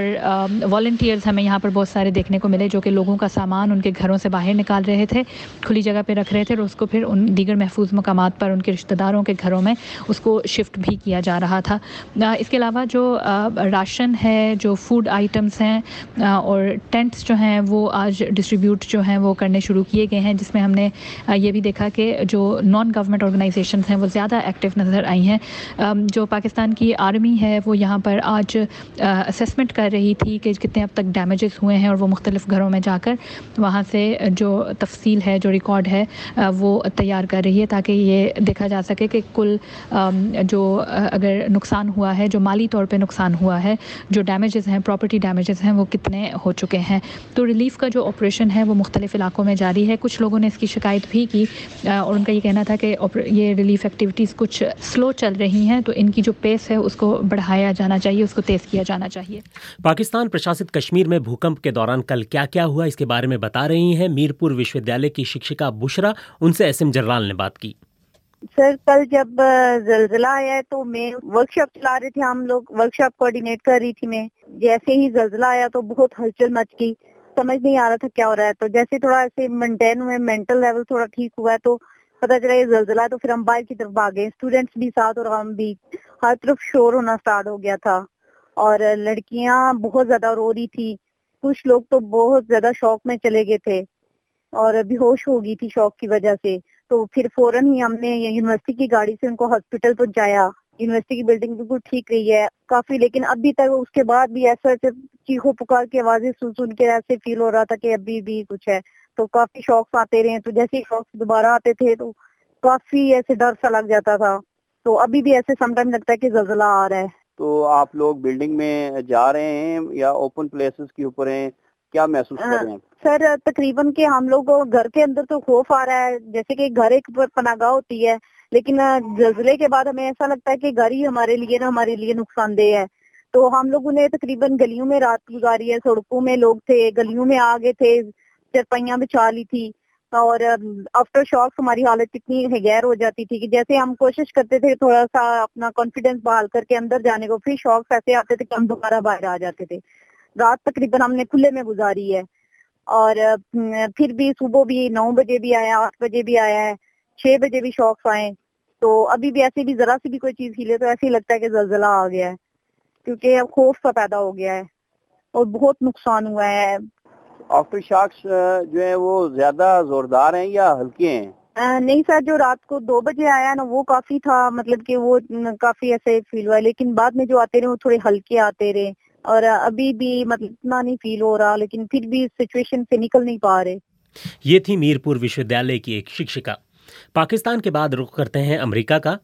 और वॉलंटियर्स हमें यहाँ पर बहुत सारे देखने को मिले जो कि लोगों का सामान उनके घरों से बाहर निकाल रहे थे, खुली जगह पे रख रहे थे, और उसको फिर उन दीगर महफूज मकामात पर उनके रिश्तेदारों के घरों में उसको शिफ्ट भी किया जा रहा था। इसके अलावा जो राशन है, जो फूड आइटम्स हैं और टेंट्स जो हैं वो आज डिस्ट्रीब्यूट जो हैं वो करने शुरू किए गए हैं, जिसमें हमने ये भी देखा कि जो नॉन गवर्नमेंट ऑर्गेनाइजेशंस हैं वो ज़्यादा एक्टिव नज़र आई हैं। जो पाकिस्तान की आर्मी है वो यहाँ पर आज असेसमेंट कर रही थी कि कितने अब तक डैमेजेस हुए हैं, और वो मुख्तलिफ घरों में जाकर वहाँ से जो तफसील है, जो रिकॉर्ड है वो तैयार कर रही है, ताकि ये देखा जा सके कि कुल जो अगर नुकसान हुआ है, जो माली तौर पर नुकसान हुआ है, जो डैमेजेस हैं, प्रॉपर्टी डैमेजेस हैं, वो कितने हो चुके हैं। तो रिलीफ़ का जो ऑपरेशन है वो मुख्तलिफ इलाकों में जारी है। कुछ लोगों ने इसकी शिकायत भी की, और उनका ये कहना था कि ये रिलीफ एक्टिविटीज़ कुछ स्लो चल रही हैं, तो इनकी जो पेस है उसको बढ़ाया जाना चाहिए, उसको तेज़ किया जाना चाहिए। पाकिस्तान प्रशासित कश्मीर में भूकंप के दौरान कल क्या क्या हुआ, इसके बारे में बता रही हैं मीरपुर विश्वविद्यालय की शिक्षिका बुशरा। उनसे एस एम जरलाल ने बात की। सर, कल जब जलजिला आया तो मैं वर्कशॉप चला रहे थे, हम लोग वर्कशॉप कोऑर्डिनेट कर रही थी मैं। जैसे ही जलजिला आया तो बहुत हलचल मच गई, समझ नहीं आ रहा था क्या हो रहा है। तो जैसे थोड़ा ऐसे मेंटेन हुए, मेंटल लेवल थोड़ा ठीक हुआ है, तो पता चला ये जलजिला है, तो फिर हम बाहर की तरफ भागे, स्टूडेंट्स भी साथ और हम भी। हर तरफ शोर होना स्टार्ट हो गया था, और लड़कियां बहुत ज्यादा रो रही थी। कुछ लोग तो बहुत ज्यादा शॉक में चले गए थे और बेहोश हो गई थी शॉक की वजह से। तो फिर फौरन ही हमने यूनिवर्सिटी की गाड़ी से उनको हॉस्पिटल पहुंचाया। यूनिवर्सिटी की बिल्डिंग बिल्कुल ठीक रही है काफी, लेकिन अभी तक उसके बाद भी ऐसा चीखों पुकार की आवाजें सुन सुन के ऐसे फील हो रहा था कि अभी भी कुछ है। तो काफी शॉक्स आते रहे, तो जैसे ही शॉक्स दोबारा आते थे तो काफी ऐसे डर सा लग जाता था। तो अभी भी ऐसे समटाइम लगता है कि ज़लज़ला आ रहा है। तो आप लोग बिल्डिंग में जा रहे हैं या ओपन प्लेसेस के ऊपर हैं, क्या महसूस कर रहे हैं? सर तकरीबन के हम लोग को घर के अंदर तो खौफ आ रहा है, जैसे कि घर एक पनाहगाह होती है, लेकिन ज़लज़ले के बाद हमें ऐसा लगता है कि घर ही हमारे लिए ना हमारे लिए नुकसानदेह है। तो हम लोगों ने तकरीबन गलियों में रात गुजारी है, सड़कों में लोग थे, गलियों में आ गए थे, चरपाइयां बिछा ली थी और आफ्टर शॉक हमारी हालत इतनी गैर हो जाती थी कि जैसे हम कोशिश करते थे थोड़ा सा अपना कॉन्फिडेंस बहाल करके अंदर जाने को, फिर शॉक ऐसे आते थे कि हम दोबारा बाहर आ जाते थे। रात तकरीबन हमने खुले में गुजारी है और फिर भी सुबह भी नौ बजे भी आया, आठ बजे भी आया है, छह बजे भी शॉक्स आए। तो अभी भी ऐसे भी जरा सी भी कोई चीज हिले तो ऐसे ही लगता है कि ज़लज़ला आ गया है, क्योंकि अब खौफ सा पैदा हो गया है और बहुत नुकसान हुआ है। आफ्टर शॉक्स जो है वो ज्यादा जोरदार हैं या हल्के हैं? आ, नहीं सर, जो रात को दो बजे आया ना वो काफी था, मतलब कि वो काफी ऐसे फील हुआ, लेकिन बाद में जो आते रहे वो थोड़े हल्के आते रहे और अभी भी मतलब इतना नहीं फील हो रहा, लेकिन फिर भी सिचुएशन से निकल नहीं पा रहे। ये थी मीरपुर विश्वविद्यालय की एक शिक्षिका। पाकिस्तान के बाद रुख करते हैं अमेरिका का।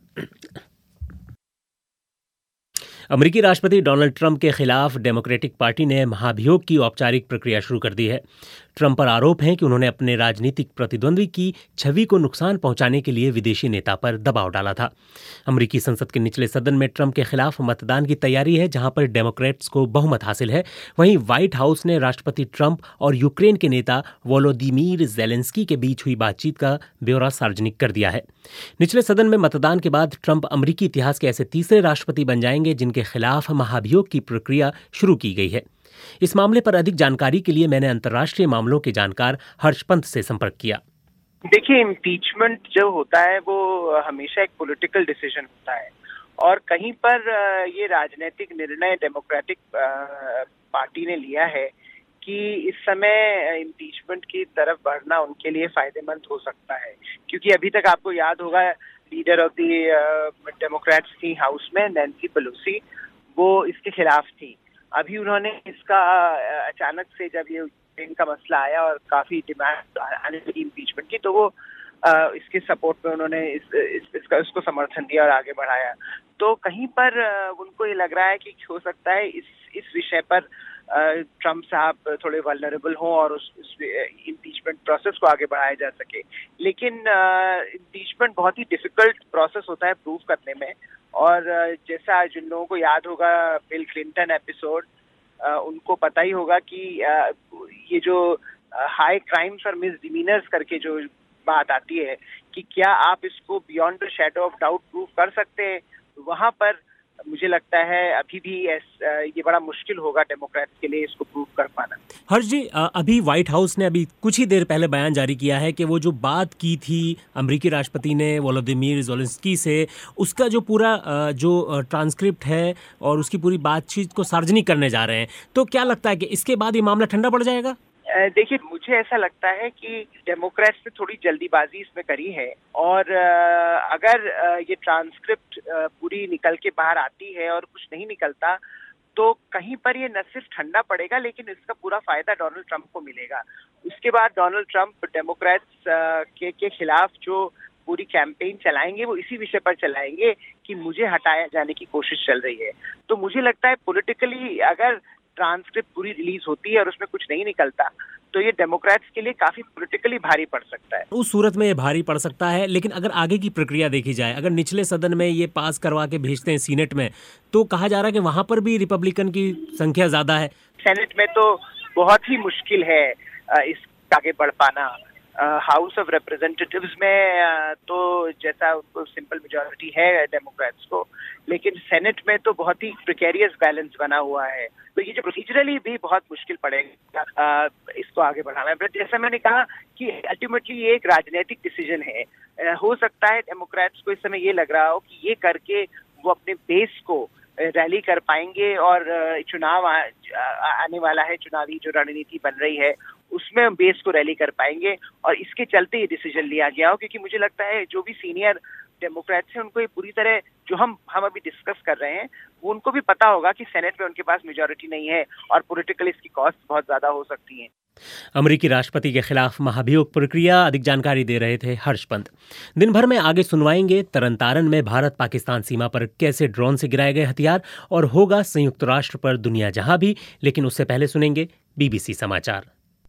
अमेरिकी राष्ट्रपति डोनाल्ड ट्रंप के खिलाफ डेमोक्रेटिक पार्टी ने महाभियोग की औपचारिक प्रक्रिया शुरू कर दी है। ट्रंप पर आरोप है कि उन्होंने अपने राजनीतिक प्रतिद्वंद्वी की छवि को नुकसान पहुंचाने के लिए विदेशी नेता पर दबाव डाला था। अमेरिकी संसद के निचले सदन में ट्रंप के खिलाफ मतदान की तैयारी है, जहां पर डेमोक्रेट्स को बहुमत हासिल है। वहीं व्हाइट हाउस ने राष्ट्रपति ट्रंप और यूक्रेन के नेता वोलोदिमीर ज़ेलेंस्की के बीच हुई बातचीत का ब्यौरा सार्वजनिक कर दिया है। निचले सदन में मतदान के बाद ट्रंप अमेरिकी इतिहास के ऐसे तीसरे राष्ट्रपति बन जाएंगे जिनके खिलाफ महाभियोग की प्रक्रिया शुरू की गई है। इस मामले पर अधिक जानकारी के लिए मैंने अंतर्राष्ट्रीय मामलों के जानकार हर्ष पंत से संपर्क किया। देखिए, इम्पीचमेंट जो होता है वो हमेशा एक पॉलिटिकल डिसीजन होता है और कहीं पर ये राजनीतिक निर्णय डेमोक्रेटिक पार्टी ने लिया है कि इस समय इम्पीचमेंट की तरफ बढ़ना उनके लिए फायदेमंद हो सकता है, क्योंकि अभी तक आपको याद होगा लीडर ऑफ द डेमोक्रेट्स थी हाउस में, नैन्सी पेलोसी, वो इसके खिलाफ थी। अभी उन्होंने इसका अचानक से जब ये यूक्रेन का मसला आया और काफी डिमांड आने लगी इम्पीचमेंट की, तो वो इसके सपोर्ट में उन्होंने इस, इस, इसका उसको समर्थन दिया और आगे बढ़ाया। तो कहीं पर उनको ये लग रहा है कि हो सकता है इस इस विषय पर ट्रम्प साहब थोड़े वल्नरेबल हों और उस, उस इम्पीचमेंट प्रोसेस को आगे बढ़ाया जा सके। लेकिन इम्पीचमेंट बहुत ही डिफिकल्ट प्रोसेस होता है प्रूव करने में, और जैसा जिन लोगों को याद होगा बिल क्लिंटन एपिसोड, उनको पता ही होगा कि ये जो हाई क्राइम्स और मिसडिमीनर्स करके जो बात आती है कि क्या आप इसको beyond the shadow of doubt prove कर सकते हैं, वहां पर मुझे लगता है अभी भी ये बड़ा मुश्किल होगा डेमोक्रेट्स के लिए इसको प्रूव कर पाना। हर्ष जी, अभी व्हाइट हाउस ने अभी कुछ ही देर पहले बयान जारी किया है कि वो जो बात की थी अमेरिकी राष्ट्रपति ने वोलोदिमीर ज़ेलेंस्की से, उसका जो पूरा जो ट्रांसक्रिप्ट है और उसकी पूरी बातचीत को सार्वजनिक करने जा रहे हैं। तो क्या लगता है कि इसके बाद ये मामला ठंडा पड़ जाएगा? देखिए, मुझे ऐसा लगता है कि डेमोक्रेट्स ने थोड़ी जल्दीबाजी इसमें करी है और अगर ये ट्रांसक्रिप्ट पूरी निकल के बाहर आती है और कुछ नहीं निकलता तो कहीं पर ये न सिर्फ ठंडा पड़ेगा लेकिन इसका पूरा फायदा डोनाल्ड ट्रंप को मिलेगा। उसके बाद डोनाल्ड ट्रंप डेमोक्रेट्स के, के खिलाफ जो पूरी कैंपेन चलाएंगे वो इसी विषय पर चलाएंगे कि मुझे हटाया जाने की कोशिश चल रही है। तो मुझे लगता है पॉलिटिकली अगर ट्रांसक्रिप्ट पूरी रिलीज होती है और उसमें कुछ नहीं निकलता तो ये डेमोक्रेट्स के लिए काफी पॉलिटिकली भारी पड़ सकता है। उस सूरत में ये भारी पड़ सकता है, लेकिन अगर आगे की प्रक्रिया देखी जाए, अगर निचले सदन में ये पास करवा के भेजते हैं सीनेट में, तो कहा जा रहा है कि वहां पर भी रिपब्लिकन की संख्या ज्यादा है। सेनेट में तो बहुत ही मुश्किल है इस आगे बढ़ पाना। हाउस ऑफ रिप्रेजेंटेटिव्स में तो जैसा उनको सिंपल मेजॉरिटी है डेमोक्रेट्स को, लेकिन सेनेट में तो बहुत ही प्रिकेरियस बैलेंस बना हुआ है, तो ये जो प्रोसीजरली भी बहुत मुश्किल पड़ेगा इसको आगे बढ़ाना। बट जैसा मैंने कहा कि अल्टीमेटली ये एक राजनीतिक डिसीजन है। हो सकता है डेमोक्रेट्स को इस समय ये लग रहा हो कि ये करके वो अपने बेस को रैली कर पाएंगे और चुनाव आ, आने वाला है, चुनावी जो रणनीति बन रही है उसमें बेस को रैली कर पाएंगे और इसके चलते ये डिसीजन लिया गया हो। क्योंकि मुझे लगता है जो भी सीनियर डेमोक्रेट्स हैं उनको ये पूरी तरह जो हम हम अभी डिस्कस कर रहे हैं वो उनको भी पता होगा कि सेनेट में उनके पास मेजॉरिटी नहीं है और पॉलिटिकली इसकी कॉस्ट बहुत ज्यादा हो सकती है। अमेरिकी राष्ट्रपति के खिलाफ महाभियोग प्रक्रिया, अधिक जानकारी दे रहे थे हर्ष पंत। दिन भर में आगे सुनवाएंगे तरनतारन में भारत पाकिस्तान सीमा पर कैसे ड्रोन से गिराए गए हथियार और होगा संयुक्त राष्ट्र पर दुनिया जहां भी। लेकिन उससे पहले सुनेंगे बीबीसी समाचार।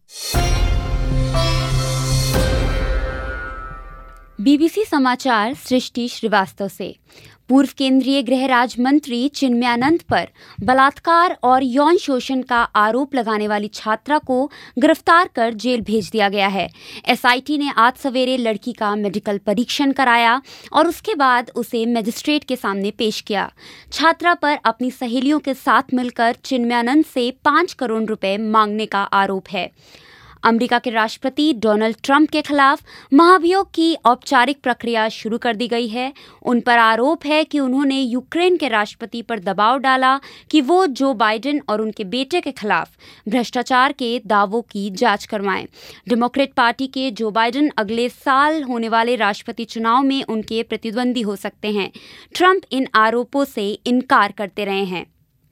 बीबीसी समाचार सृष्टि श्रीवास्तव से। पूर्व केंद्रीय गृह राज्य मंत्री चिन्मयानंद पर बलात्कार और यौन शोषण का आरोप लगाने वाली छात्रा को गिरफ्तार कर जेल भेज दिया गया है। एसआईटी ने आज सवेरे लड़की का मेडिकल परीक्षण कराया और उसके बाद उसे मजिस्ट्रेट के सामने पेश किया। छात्रा पर अपनी सहेलियों के साथ मिलकर चिन्मयानंद से पाँच करोड़ रुपए मांगने का आरोप है। अमेरिका के राष्ट्रपति डोनाल्ड ट्रंप के खिलाफ महाभियोग की औपचारिक प्रक्रिया शुरू कर दी गई है। उन पर आरोप है कि उन्होंने यूक्रेन के राष्ट्रपति पर दबाव डाला कि वो जो बाइडेन और उनके बेटे के खिलाफ भ्रष्टाचार के दावों की जांच करवाएं। डेमोक्रेट पार्टी के जो बाइडेन अगले साल होने वाले राष्ट्रपति चुनाव में उनके प्रतिद्वंदी हो सकते हैं। ट्रंप इन आरोपों से इनकार करते रहे हैं।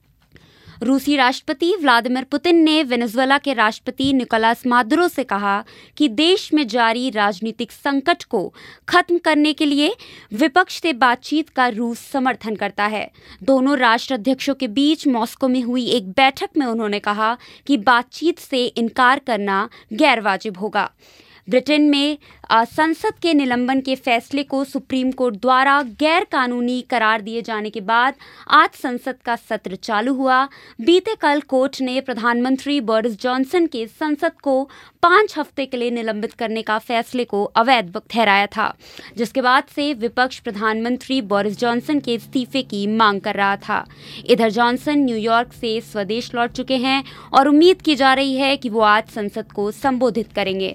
रूसी राष्ट्रपति व्लादिमीर पुतिन ने वेनेजुएला के राष्ट्रपति निकोलास मादुरो से कहा कि देश में जारी राजनीतिक संकट को खत्म करने के लिए विपक्ष से बातचीत का रूस समर्थन करता है। दोनों राष्ट्र अध्यक्षों के बीच मॉस्को में हुई एक बैठक में उन्होंने कहा कि बातचीत से इनकार करना गैरवाजिब होगा। ब्रिटेन में संसद के निलंबन के फैसले को सुप्रीम कोर्ट द्वारा गैर कानूनी करार दिए जाने के बाद आज संसद का सत्र चालू हुआ। बीते कल कोर्ट ने प्रधानमंत्री बोरिस जॉनसन के संसद को पाँच हफ्ते के लिए निलंबित करने का फैसले को अवैध ठहराया था, जिसके बाद से विपक्ष प्रधानमंत्री बोरिस जॉनसन के इस्तीफे की मांग कर रहा था। इधर जॉनसन न्यूयॉर्क से स्वदेश लौट चुके हैं और उम्मीद की जा रही है कि वो आज संसद को संबोधित करेंगे।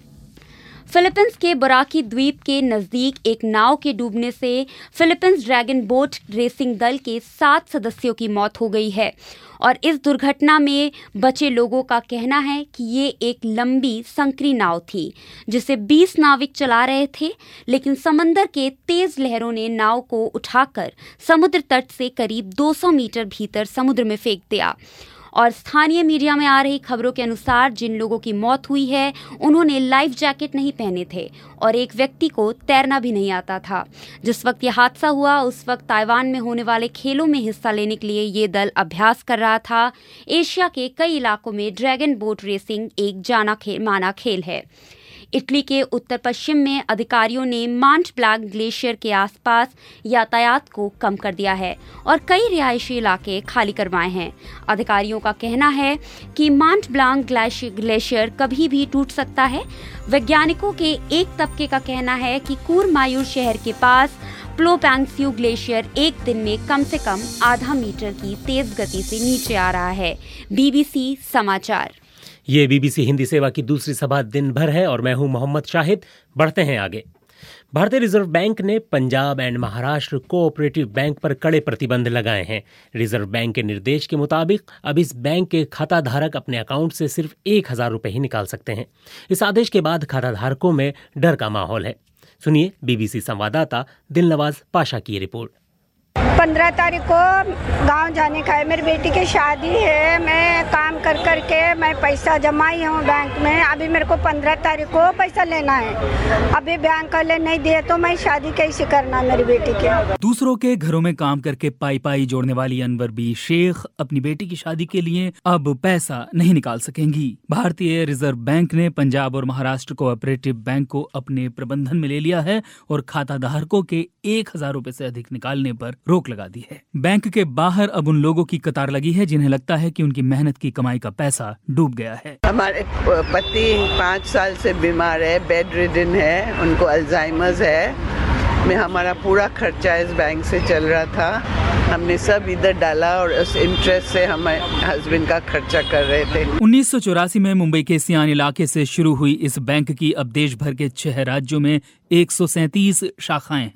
फिलीपींस के बोराकी द्वीप के नज़दीक एक नाव के डूबने से फिलीपींस ड्रैगन बोट रेसिंग दल के सात सदस्यों की मौत हो गई है और इस दुर्घटना में बचे लोगों का कहना है कि ये एक लंबी संकरी नाव थी जिसे बीस नाविक चला रहे थे, लेकिन समंदर के तेज लहरों ने नाव को उठाकर समुद्र तट से करीब दो सौ मीटर भीतर समुद्र में फेंक दिया। और स्थानीय मीडिया में आ रही खबरों के अनुसार जिन लोगों की मौत हुई है उन्होंने लाइफ जैकेट नहीं पहने थे और एक व्यक्ति को तैरना भी नहीं आता था। जिस वक्त यह हादसा हुआ उस वक्त ताइवान में होने वाले खेलों में हिस्सा लेने के लिए ये दल अभ्यास कर रहा था। एशिया के कई इलाकों में ड्रैगन बोट रेसिंग एक जाना खेल माना खेल है। इटली के उत्तर पश्चिम में अधिकारियों ने माउंट ब्लैंक ग्लेशियर के आसपास यातायात को कम कर दिया है और कई रिहायशी इलाके खाली करवाए हैं। अधिकारियों का कहना है कि माउंट ब्लैंक ग्लेशियर कभी भी टूट सकता है। वैज्ञानिकों के एक तबके का कहना है कि कूरमायूर शहर के पास प्लोपांगस्यू ग्लेशियर एक दिन में कम से कम आधा मीटर की तेज गति से नीचे आ रहा है। बीबीसी समाचार। ये बीबीसी हिंदी सेवा की दूसरी सभा दिन भर है और मैं हूं मोहम्मद शाहिद। बढ़ते हैं आगे। भारतीय रिजर्व बैंक ने Punjab and Maharashtra cooperative bank पर कड़े प्रतिबंध लगाए हैं। रिजर्व बैंक के निर्देश के मुताबिक अब इस बैंक के खाता धारक अपने अकाउंट से सिर्फ एक हजार रुपये ही निकाल सकते हैं। इस आदेश के बाद खाता धारकों में डर का माहौल है। सुनिए बीबीसी संवाददाता दिलनवाज पाशा की रिपोर्ट। पंद्रह तारीख को गांव जाने का है, मेरी बेटी की शादी है। मैं काम कर कर के मैं पैसा जमाई हूँ बैंक में। अभी मेरे को पंद्रह तारीख को पैसा लेना है। अभी बैंक वाले नहीं दिए तो मैं शादी कैसे करना मेरी बेटी की। दूसरों के घरों में काम करके पाई पाई जोड़ने वाली अनवर बी शेख अपनी बेटी की शादी के लिए अब पैसा नहीं निकाल सकेंगी। भारतीय रिजर्व बैंक ने पंजाब और महाराष्ट्र कोऑपरेटिव बैंक को अपने प्रबंधन में ले लिया है और खाता धारकों के एक हजार रूपए से अधिक निकालने पर रोक लगा दी है। बैंक के बाहर अब उन लोगों की कतार लगी है जिन्हें लगता है कि उनकी मेहनत की कमाई का पैसा डूब गया है। हमारे पति पाँच साल से बीमार है, बेड रिडन है, उनको अल्जाइमर्स है। मैं हमारा पूरा खर्चा इस बैंक से चल रहा था। हमने सब इधर डाला और उस इंटरेस्ट से हम हस्बैंड का खर्चा कर रहे थे। उन्नीस सौ चौरासी में मुंबई के सियान इलाके से शुरू हुई इस बैंक की अब देश भर के छह राज्यों में एक सौ सैंतीस शाखाएं हैं।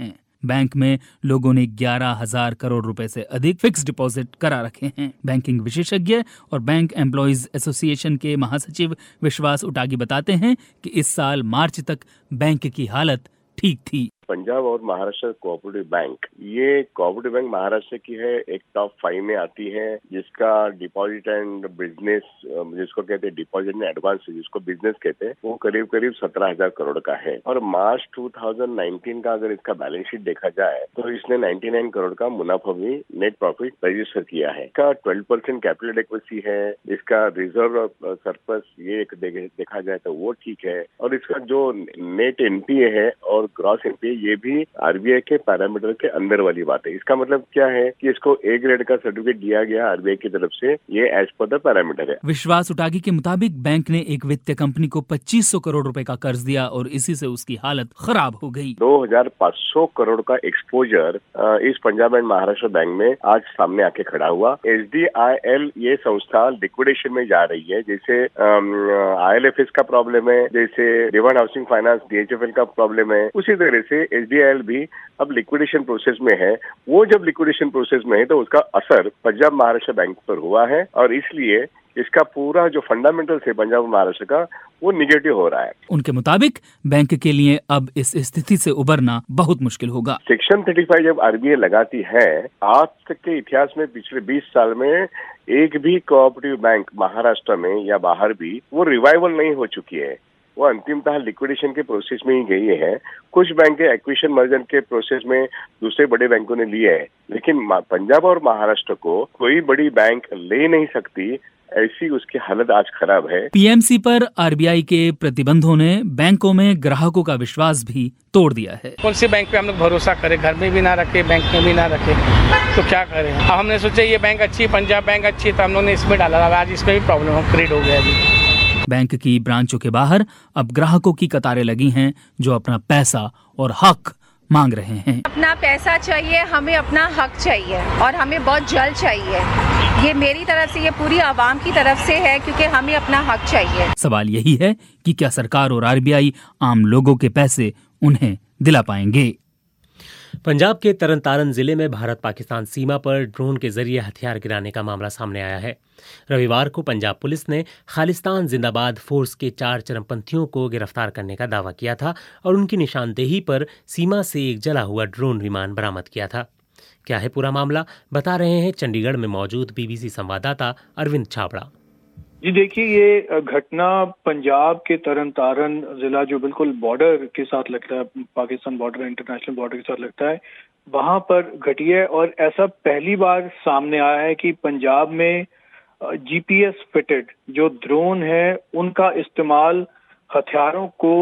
बैंक में लोगों ने ग्यारह हजार करोड़ रुपए से अधिक फिक्स डिपॉजिट करा रखे हैं। बैंकिंग विशेषज्ञ और बैंक एम्प्लॉयज एसोसिएशन के महासचिव विश्वास उटागी बताते हैं कि इस साल मार्च तक बैंक की हालत ठीक थी। पंजाब और महाराष्ट्र कोऑपरेटिव बैंक, ये कोऑपरेटिव बैंक महाराष्ट्र की है, एक टॉप फाइव में आती है, जिसका डिपॉजिट एंड बिजनेस, जिसको कहते हैं डिपॉजिट एंड एडवांस, जिसको बिजनेस कहते हैं, वो करीब करीब सत्रह हजार करोड़ का है। और मार्च दो हज़ार उन्नीस का अगर इसका बैलेंस शीट देखा जाए तो इसने निन्यानवे करोड़ का मुनाफा भी, नेट प्रॉफिट रजिस्टर किया है। इसका ट्वेल्व परसेंट कैपिटल एडेक्वेसी है, इसका रिजर्व सरप्लस ये एक देखा जाए तो वो ठीक है, और इसका जो नेट एनपीए है और ग्रॉस एनपीए ये भी आरबीआई के पैरामीटर के अंदर वाली बात है। इसका मतलब क्या है कि इसको ए ग्रेड का सर्टिफिकेट दिया गया आरबीआई की तरफ से, ये एज पर द पैरामीटर है। विश्वास उटागी के मुताबिक बैंक ने एक वित्तीय कंपनी को पच्चीस सौ करोड़ रुपए का कर्ज दिया और इसी से उसकी हालत खराब हो गई। दो हजार पाँच सौ करोड़ का एक्सपोजर इस पंजाब एंड महाराष्ट्र बैंक में आज सामने आके खड़ा हुआ। एच डी आई एल ये संस्था लिक्विडेशन में जा रही है, जैसे आई एल एफ एस का प्रॉब्लम है, जैसे river housing finance D H F L का प्रॉब्लम है, उसी तरह से एच डी आई एल भी अब लिक्विडेशन प्रोसेस में है। वो जब लिक्विडेशन प्रोसेस में है तो उसका असर पंजाब महाराष्ट्र बैंक पर हुआ है, और इसलिए इसका पूरा जो फंडामेंटल्स है पंजाब महाराष्ट्र का वो निगेटिव हो रहा है। उनके मुताबिक बैंक के लिए अब इस स्थिति से उबरना बहुत मुश्किल होगा। सेक्शन पैंतीस जब आरबीआई लगाती है, आज तक के इतिहास में पिछले बीस साल में एक भी कोऑपरेटिव बैंक महाराष्ट्र में या बाहर भी वो रिवाइवल नहीं हो चुकी है। वो अंतिमतः लिक्विडेशन के प्रोसेस में ही गई है। कुछ बैंक के एक्विजिशन मर्जर के प्रोसेस में दूसरे बड़े बैंकों ने लिए है, लेकिन पंजाब और महाराष्ट्र को कोई बड़ी बैंक ले नहीं सकती, ऐसी उसकी हालत आज खराब है। पीएमसी पर आरबीआई के प्रतिबंधों ने बैंकों में ग्राहकों का विश्वास भी तोड़ दिया है। कौन से बैंक पे हम लोग भरोसा करें, घर में भी ना रखे, बैंक में भी ना रखे, तो क्या करें। अब हमने सोचा ये बैंक अच्छी है, पंजाब बैंक अच्छी है, तो हम लोग ने इसमें डाला, आज इसमें भी प्रॉब्लम क्रिएट हो गया अभी। बैंक की ब्रांचों के बाहर अब ग्राहकों की कतारें लगी हैं जो अपना पैसा और हक मांग रहे हैं। अपना पैसा चाहिए, हमें अपना हक चाहिए, और हमें बहुत जल्द चाहिए। ये मेरी तरफ से, ये पूरी आवाम की तरफ से है, क्योंकि हमें अपना हक चाहिए। सवाल यही है कि क्या सरकार और आरबीआई आम लोगों के पैसे उन्हें दिला पाएंगे। पंजाब के तरन तारन जिले में भारत पाकिस्तान सीमा पर ड्रोन के जरिए हथियार गिराने का मामला सामने आया है। रविवार को पंजाब पुलिस ने खालिस्तान जिंदाबाद फोर्स के चार चरमपंथियों को गिरफ्तार करने का दावा किया था और उनकी निशानदेही पर सीमा से एक जला हुआ ड्रोन विमान बरामद किया था। क्या है पूरा मामला, बता रहे हैं चंडीगढ़ में मौजूद बीबीसी संवाददाता अरविंद छाबड़ा। जी देखिए, ये घटना पंजाब के तरन तारन जिला जो बिल्कुल बॉर्डर के साथ लगता है, पाकिस्तान बॉर्डर, इंटरनेशनल बॉर्डर के साथ लगता है, वहां पर घटी है। और ऐसा पहली बार सामने आया है कि पंजाब में जीपीएस फिटेड जो ड्रोन है उनका इस्तेमाल हथियारों को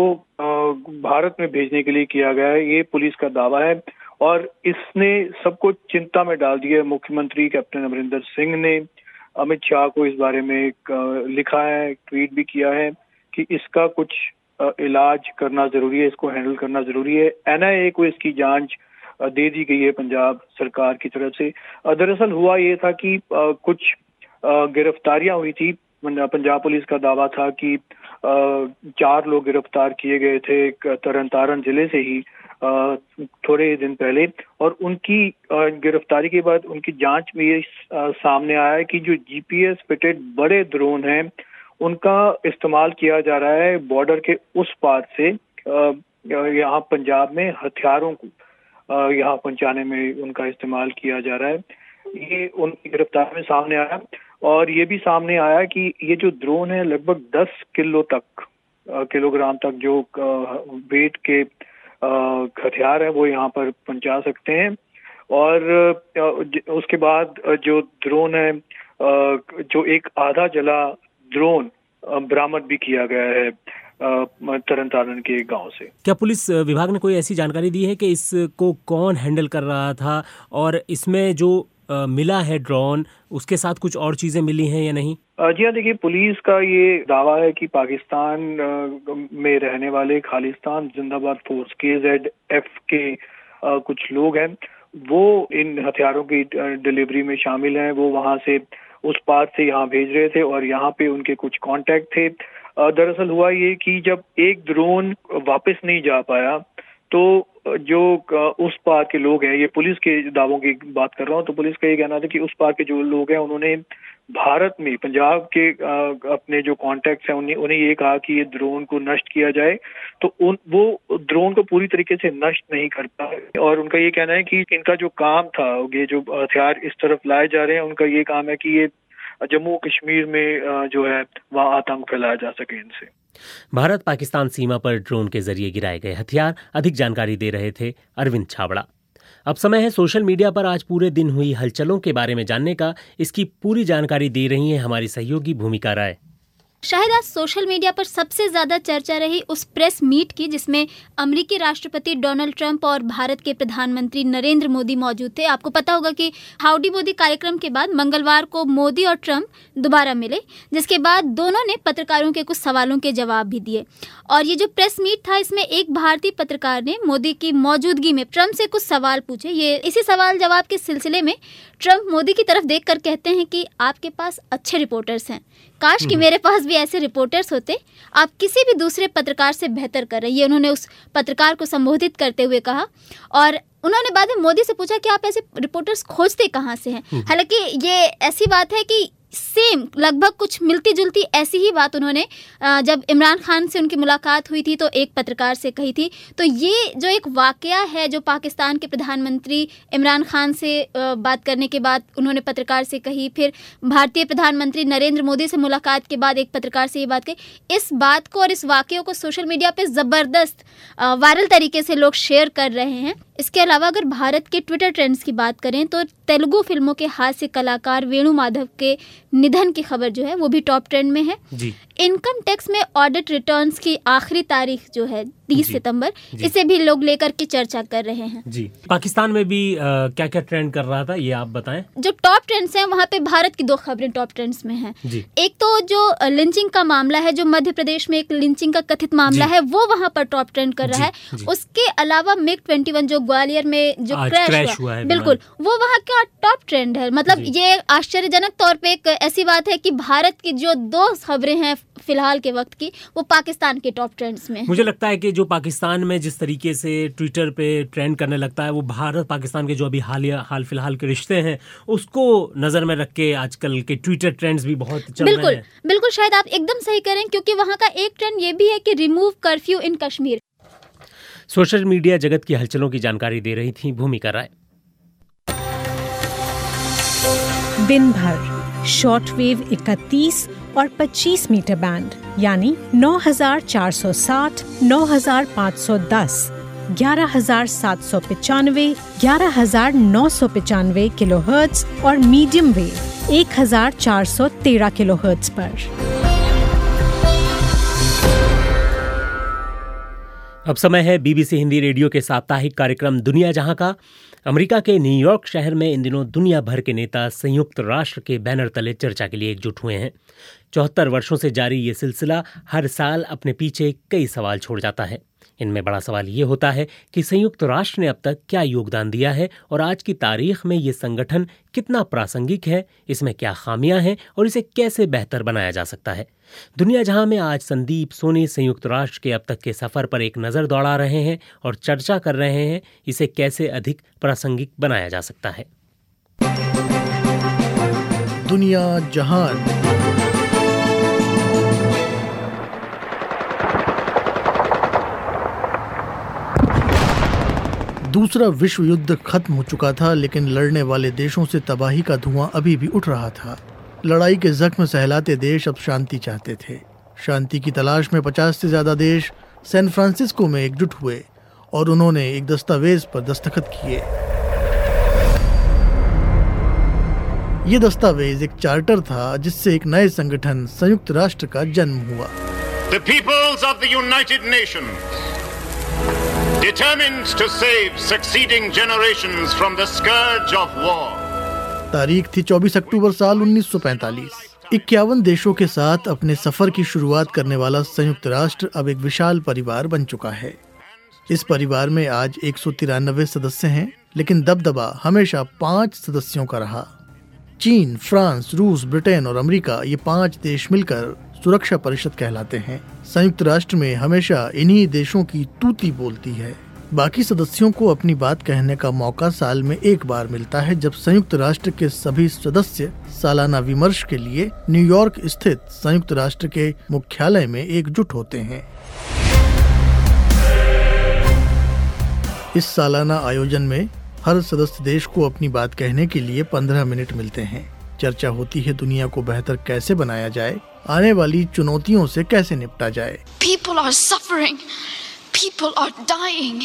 भारत में भेजने के लिए किया गया है। ये पुलिस का दावा है और इसने सबको चिंता में डाल दिया। मुख्यमंत्री कैप्टन अमरिंदर सिंह ने अमित शाह को इस बारे में एक लिखा है, ट्वीट भी किया है कि इसका कुछ इलाज करना जरूरी है, इसको हैंडल करना जरूरी है। एनआईए को इसकी जांच दे दी गई है पंजाब सरकार की तरफ से। दरअसल हुआ ये था कि कुछ गिरफ्तारियां हुई थी। पंजाब पुलिस का दावा था कि चार लोग गिरफ्तार किए गए थे तरन तारन जिले से ही थोड़े ही दिन पहले, और उनकी गिरफ्तारी के बाद उनकी जांच में ये सामने आया है कि जो जीपीएस फिटेड बड़े ड्रोन हैं उनका इस्तेमाल किया जा रहा है बॉर्डर के उस पार से यहाँ पंजाब में हथियारों को यहाँ पहुंचाने में उनका इस्तेमाल किया जा रहा है। ये उनकी गिरफ्तारी में सामने आया, और ये भी सामने आया कि ये जो ड्रोन है लगभग दस किलो तक किलोग्राम तक जो वेट के हथियार है वो यहाँ पर पहुंचा सकते हैं। और उसके बाद जो ड्रोन है, जो एक आधा जला ड्रोन बरामद भी किया गया है तरन तारन के गांव से। क्या पुलिस विभाग ने कोई ऐसी जानकारी दी है कि इसको कौन हैंडल कर रहा था, और इसमें जो आ, मिला है ड्रोन, उसके साथ कुछ और चीजें मिली हैं या नहीं? जी हाँ, देखिए, पुलिस का ये दावा है कि पाकिस्तान में रहने वाले खालिस्तान जिंदाबाद फोर्स के जेड एफ के कुछ लोग हैं, वो इन हथियारों की डिलीवरी में शामिल हैं। वो वहाँ से उस पार से यहाँ भेज रहे थे और यहाँ पे उनके कुछ कांटेक्ट थे। दरअसल हुआ ये कि जब एक ड्रोन वापस नहीं जा पाया तो जो उस पार के लोग हैं, ये पुलिस के दावों की बात कर रहा हूँ, तो पुलिस का ये कहना था कि उस पार के जो लोग हैं उन्होंने भारत में पंजाब के अपने जो कॉन्टैक्ट्स हैं उन्हें उन्हें ये कहा कि ये ड्रोन को नष्ट किया जाए, तो उन वो ड्रोन को पूरी तरीके से नष्ट नहीं कर पाए। और उनका ये कहना है कि इनका जो काम था, ये जो हथियार इस तरफ लाए जा रहे हैं, उनका ये काम है कि ये जम्मू कश्मीर में जो है वहाँ आतंक फैलाया जा सके इनसे। भारत पाकिस्तान सीमा पर ड्रोन के जरिए गिराए गए हथियार, अधिक जानकारी दे रहे थे अरविंद छाबड़ा। अब समय है सोशल मीडिया पर आज पूरे दिन हुई हलचलों के बारे में जानने का। इसकी पूरी जानकारी दे रही है हमारी सहयोगी भूमिका राय। शायद आज सोशल मीडिया पर सबसे ज़्यादा चर्चा रही उस प्रेस मीट की जिसमें अमेरिकी राष्ट्रपति डोनाल्ड ट्रंप और भारत के प्रधानमंत्री नरेंद्र मोदी मौजूद थे। आपको पता होगा कि हाउडी मोदी कार्यक्रम के बाद मंगलवार को मोदी और ट्रंप दोबारा मिले, जिसके बाद दोनों ने पत्रकारों के कुछ सवालों के जवाब भी दिए। और ये जो प्रेस मीट था, इसमें एक भारतीय पत्रकार ने मोदी की मौजूदगी में ट्रंप से कुछ सवाल पूछे। ये इसी सवाल जवाब के सिलसिले में ट्रंप मोदी की तरफ देखकर कहते हैं कि आपके पास अच्छे रिपोर्टर्स हैं, काश कि मेरे पास भी ऐसे रिपोर्टर्स होते, आप किसी भी दूसरे पत्रकार से बेहतर कर रहे हैं। ये उन्होंने उस पत्रकार को संबोधित करते हुए कहा। और उन्होंने बाद में मोदी से पूछा कि आप ऐसे रिपोर्टर्स खोजते कहाँ से हैं। हालांकि ये ऐसी बात है कि सेम लगभग कुछ मिलती जुलती ऐसी ही बात उन्होंने जब इमरान खान से उनकी मुलाकात हुई थी तो एक पत्रकार से कही थी। तो ये जो एक वाकया है जो पाकिस्तान के प्रधानमंत्री इमरान खान से बात करने के बाद उन्होंने पत्रकार से कही, फिर भारतीय प्रधानमंत्री नरेंद्र मोदी से मुलाकात के बाद एक पत्रकार से ये बात कही, इस बात को और इस वाकये को सोशल मीडिया पे ज़बरदस्त वायरल तरीके से लोग शेयर कर रहे हैं। इसके अलावा अगर भारत के ट्विटर ट्रेंड्स की बात करें तो तेलुगु फिल्मों के हास्य कलाकार वेणु माधव के निधन की खबर जो है वो भी टॉप ट्रेंड में है। जी। इनकम टैक्स में ऑडिट रिटर्न्स की आखिरी तारीख जो है तीस सितंबर, इसे भी लोग लेकर के चर्चा कर रहे हैं। जी। पाकिस्तान में भी क्या क्या ट्रेंड कर रहा था ये आप बताएं। जो टॉप ट्रेंड्स हैं वहाँ पे भारत की दो खबरें टॉप ट्रेंड्स में हैं। एक तो जो लिंचिंग का मामला है, जो मध्य प्रदेश में एक लिंचिंग का कथित मामला है, वो वहाँ पर टॉप ट्रेंड कर रहा है। उसके अलावा मिग ट्वेंटी वन जो ग्वालियर में जो क्रैश, क्रैश हुआ, हुआ है, बिल्कुल वो वहाँ का टॉप ट्रेंड है। मतलब ये आश्चर्यजनक तौर पे एक ऐसी बात है कि भारत की जो दो खबरें हैं फिलहाल के वक्त की, वो पाकिस्तान के टॉप ट्रेंड्स में। मुझे लगता है कि जो पाकिस्तान में जिस तरीके से ट्विटर पे ट्रेंड करने लगता है, वो भारत पाकिस्तान के जो अभी हाल हाल फिलहाल के रिश्ते हैं उसको नजर में रख के आजकल के ट्विटर ट्रेंड्स भी बहुत चल बिल्कुल, रहे हैं। बिल्कुल शायद आप एकदम सही करें, क्योंकि वहाँ का एक ट्रेंड ये भी है कि remove curfew in Kashmir. Social media जगत की हलचलों की जानकारी दे रही थी भूमिका राय। दिन भर शॉर्टवेव इकतीस और पच्चीस मीटर बैंड यानी नौ हज़ार चार सौ साठ, नौ हज़ार पाँच सौ दस, ग्यारह हज़ार सात सौ पचानवे, ग्यारह हज़ार नौ सौ पचानवे किलोहर्ट्ज और मीडियम वेव एक हज़ार चार सौ तेरह किलोहर्ट्ज पर। अब समय है बीबीसी हिंदी रेडियो के साप्ताहिक कार्यक्रम दुनिया जहां का। अमेरिका के न्यूयॉर्क शहर में इन दिनों दुनिया भर के नेता संयुक्त राष्ट्र के बैनर तले चर्चा के लिए एकजुट हुए हैं। चौहत्तर वर्षों से जारी ये सिलसिला हर साल अपने पीछे कई सवाल छोड़ जाता है। इनमें बड़ा सवाल ये होता है कि संयुक्त राष्ट्र ने अब तक क्या योगदान दिया है और आज की तारीख में ये संगठन कितना प्रासंगिक है, इसमें क्या खामियां हैं और इसे कैसे बेहतर बनाया जा सकता है। दुनिया जहां में आज संदीप सोनी संयुक्त राष्ट्र के अब तक के सफर पर एक नज़र दौड़ा रहे हैं और चर्चा कर रहे हैं इसे कैसे अधिक प्रासंगिक बनाया जा सकता है। दुनिया जहान। दूसरा विश्व युद्ध खत्म हो चुका था, लेकिन लड़ने वाले देशों से तबाही का धुआं अभी भी उठ रहा था। लड़ाई के जख्म सहलाते देश अब शांति चाहते थे। शांति की तलाश में पचास से ज्यादा देश सैन फ्रांसिस्को में एकजुट हुए और उन्होंने एक दस्तावेज पर दस्तखत किए। ये दस्तावेज एक चार्टर था जिससे एक नए संगठन संयुक्त राष्ट्र का जन्म हुआ। The peoples of the United Nations, determined to save succeeding generations from the scourge of war. तारीख थी चौबीस अक्टूबर साल उन्नीस सौ पैंतालीस। इक्यावन देशों के साथ अपने सफर की शुरुआत करने वाला संयुक्त राष्ट्र अब एक विशाल परिवार बन चुका है। इस परिवार में आज एक सौ तिरानवे सदस्य हैं, लेकिन दबदबा हमेशा पांच सदस्यों का रहा। चीन, फ्रांस, रूस, ब्रिटेन और अमेरिका, ये पांच देश मिलकर सुरक्षा परिषद कहलाते हैं। संयुक्त राष्ट्र में हमेशा इन्हीं देशों की तूती बोलती है। बाकी सदस्यों को अपनी बात कहने का मौका साल में एक बार मिलता है, जब संयुक्त राष्ट्र के सभी सदस्य सालाना विमर्श के लिए न्यूयॉर्क स्थित संयुक्त राष्ट्र के मुख्यालय में एकजुट होते हैं। इस सालाना आयोजन में हर सदस्य देश को अपनी बात कहने के लिए पंद्रह मिनट मिलते हैं। चर्चा होती है दुनिया को बेहतर कैसे बनाया जाए, आने वाली चुनौतियों से कैसे निपटा जाए। People are suffering. People are dying.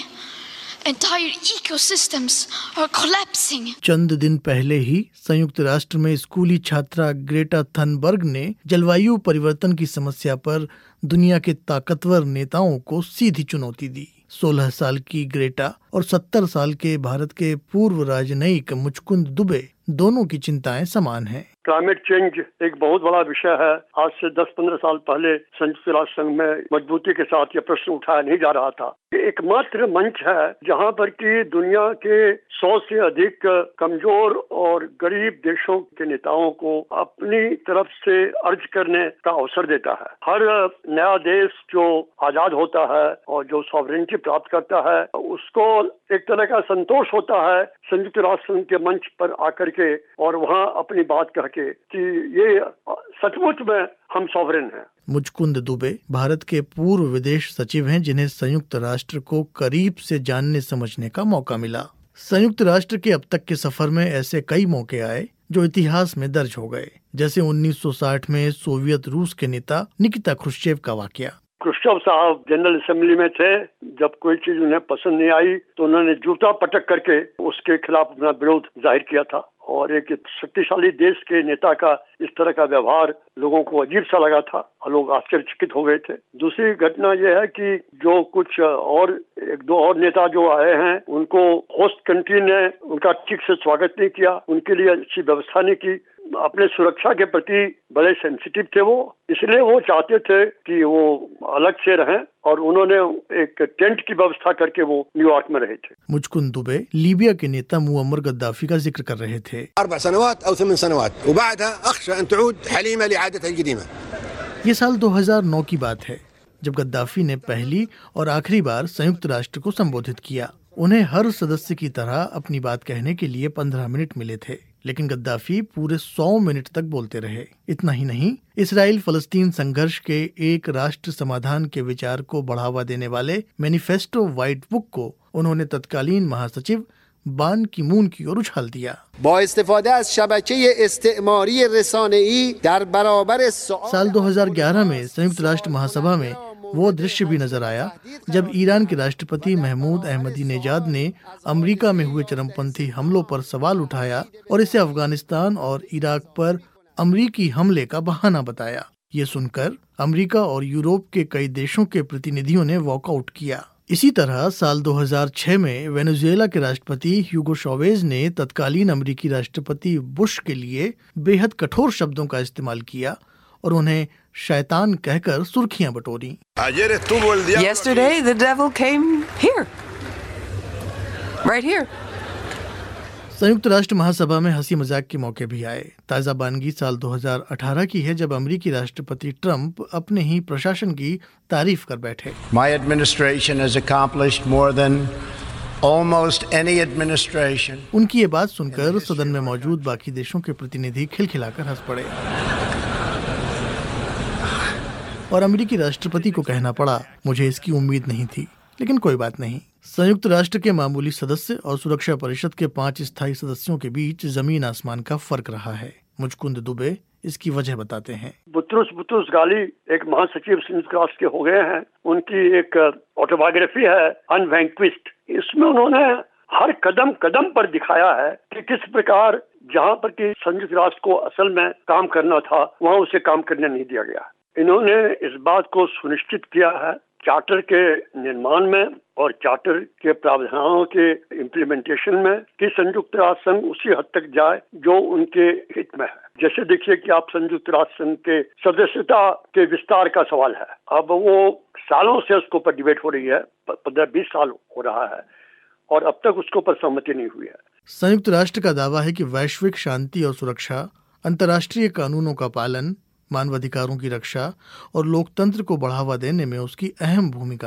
Entire ecosystems are collapsing. चंद दिन पहले ही संयुक्त राष्ट्र में स्कूली छात्रा ग्रेटा थनबर्ग ने जलवायु परिवर्तन की समस्या पर दुनिया के ताकतवर नेताओं को सीधी चुनौती दी। सोलह साल की ग्रेटा और सत्तर साल के भारत के पूर्व राजनयिक मुचकुंद दुबे दोनों की चिंताएं समान हैं। क्लाइमेट चेंज एक बहुत बड़ा विषय है। आज से दस पंद्रह साल पहले संयुक्त राष्ट्र संघ में मजबूती के साथ ये प्रश्न उठाया नहीं जा रहा था। ये एकमात्र मंच है जहां पर कि दुनिया के सौ से अधिक कमजोर और गरीब देशों के नेताओं को अपनी तरफ से अर्ज करने का अवसर देता है। हर नया देश जो आजाद होता है और जो सॉवरेनिटी प्राप्त करता है, उसको एक तरह का संतोष होता है संयुक्त राष्ट्र संघ के मंच पर आकर के और वहाँ अपनी बात कह के कि ये सचमुच में हम सॉवरेन हैं। मुचकुंद दुबे भारत के पूर्व विदेश सचिव हैं, जिन्हें संयुक्त राष्ट्र को करीब से जानने समझने का मौका मिला। संयुक्त राष्ट्र के अब तक के सफर में ऐसे कई मौके आए जो इतिहास में दर्ज हो गए, जैसे उन्नीस सौ साठ में सोवियत रूस के नेता निकिता क्रुश्चेव का वाकया। क्रुश्चेव साहब जनरल असेंबली में थे, जब कोई चीज उन्हें पसंद नहीं आई तो उन्होंने जूता पटक करके उसके खिलाफ अपना विरोध जाहिर किया था। और एक शक्तिशाली देश के नेता का इस तरह का व्यवहार लोगों को अजीब सा लगा था और लोग आश्चर्यचकित हो गए थे। दूसरी घटना यह है कि जो कुछ और एक दो और नेता जो आए हैं, उनको होस्ट कंट्री ने उनका ठीक से स्वागत नहीं किया, उनके लिए अच्छी व्यवस्था नहीं की। अपने सुरक्षा के प्रति बड़े सेंसिटिव थे वो, इसलिए वो चाहते थे कि वो अलग से रहें और उन्होंने एक टेंट की व्यवस्था करके वो न्यूयॉर्क में रहे थे। मुचकुंद दुबे लीबिया के नेता मुअम्मर गद्दाफी का जिक्र कर रहे थे। अरबा सनवात और थमन सनवात वबादहा अख्शा अन तऊद हलीमा लिआदतहा अलक़दीमा। ये साल दो हज़ार नौ की बात है, जब गद्दाफी ने पहली और आखिरी बार संयुक्त राष्ट्र को संबोधित किया। उन्हें हर सदस्य की तरह अपनी बात कहने के लिए पंद्रह मिनट मिले थे, लेकिन गद्दाफी पूरे सौ मिनट तक बोलते रहे। इतना ही नहीं, इसराइल फलस्तीन संघर्ष के एक राष्ट्र समाधान के विचार को बढ़ावा देने वाले मैनिफेस्टो व्हाइट बुक को उन्होंने तत्कालीन महासचिव बान की मून की ओर उछाल दिया। साल दो हज़ार ग्यारह में संयुक्त राष्ट्र महासभा में वो दृश्य भी नजर आया जब ईरान के राष्ट्रपति महमूद अहमदीनेजाद ने अमेरिका में हुए चरमपंथी हमलों पर सवाल उठाया और इसे अफगानिस्तान और इराक पर अमेरिकी हमले का बहाना बताया। ये सुनकर अमेरिका और यूरोप के कई देशों के प्रतिनिधियों ने वॉकआउट किया। इसी तरह साल दो हज़ार छह में वेनेजुएला के राष्ट्रपति ह्यूगो चैवेज ने तत्कालीन अमेरिकी राष्ट्रपति बुश के लिए बेहद कठोर शब्दों का इस्तेमाल किया और उन्हें शैतान कहकर सुर्खियां बटोरी। Yesterday the devil came here, right here. संयुक्त राष्ट्र महासभा में हंसी मजाक के मौके भी आए। ताज़ा बानगी साल दो हज़ार अठारह की है, जब अमेरिकी राष्ट्रपति ट्रंप अपने ही प्रशासन की तारीफ कर बैठे। My administration has accomplished more than almost any administration. उनकी ये बात सुनकर सदन में मौजूद बाकी देशों के प्रतिनिधि खिलखिलाकर हंस पड़े और अमेरिकी राष्ट्रपति को कहना पड़ा, मुझे इसकी उम्मीद नहीं थी, लेकिन कोई बात नहीं। संयुक्त राष्ट्र के मामूली सदस्य और सुरक्षा परिषद के पांच स्थायी सदस्यों के बीच जमीन आसमान का फर्क रहा है। मुचकुंद दुबे इसकी वजह बताते हैं। बुतरुस बुतरुस गाली एक महासचिव संयुक्त राष्ट्र के हो गए हैं। उनकी एक ऑटोबायोग्राफी है अनवैंक्विश्ड। इसमें उन्होंने हर कदम कदम पर दिखाया है कि किस प्रकार जहाँ पर कि संयुक्त राष्ट्र को असल में काम करना था, वहाँ उसे काम करने नहीं दिया गया। इन्होंने इस बात को सुनिश्चित किया है चार्टर के निर्माण में और चार्टर के प्रावधानों के इम्प्लीमेंटेशन में कि संयुक्त राष्ट्र संघ उसी हद तक जाए जो उनके हित में है। जैसे देखिए कि आप संयुक्त राष्ट्र संघ के सदस्यता के विस्तार का सवाल है, अब वो सालों से उसके ऊपर डिबेट हो रही है, पंद्रह बीस साल हो रहा है और अब तक उसके ऊपर सहमति नहीं हुई है। संयुक्त राष्ट्र का दावा है कि वैश्विक शांति और सुरक्षा, अंतर्राष्ट्रीय कानूनों का पालन, मानवाधिकारों की रक्षा और लोकतंत्र को बढ़ावा देने में उसकी अहम भूमिका है।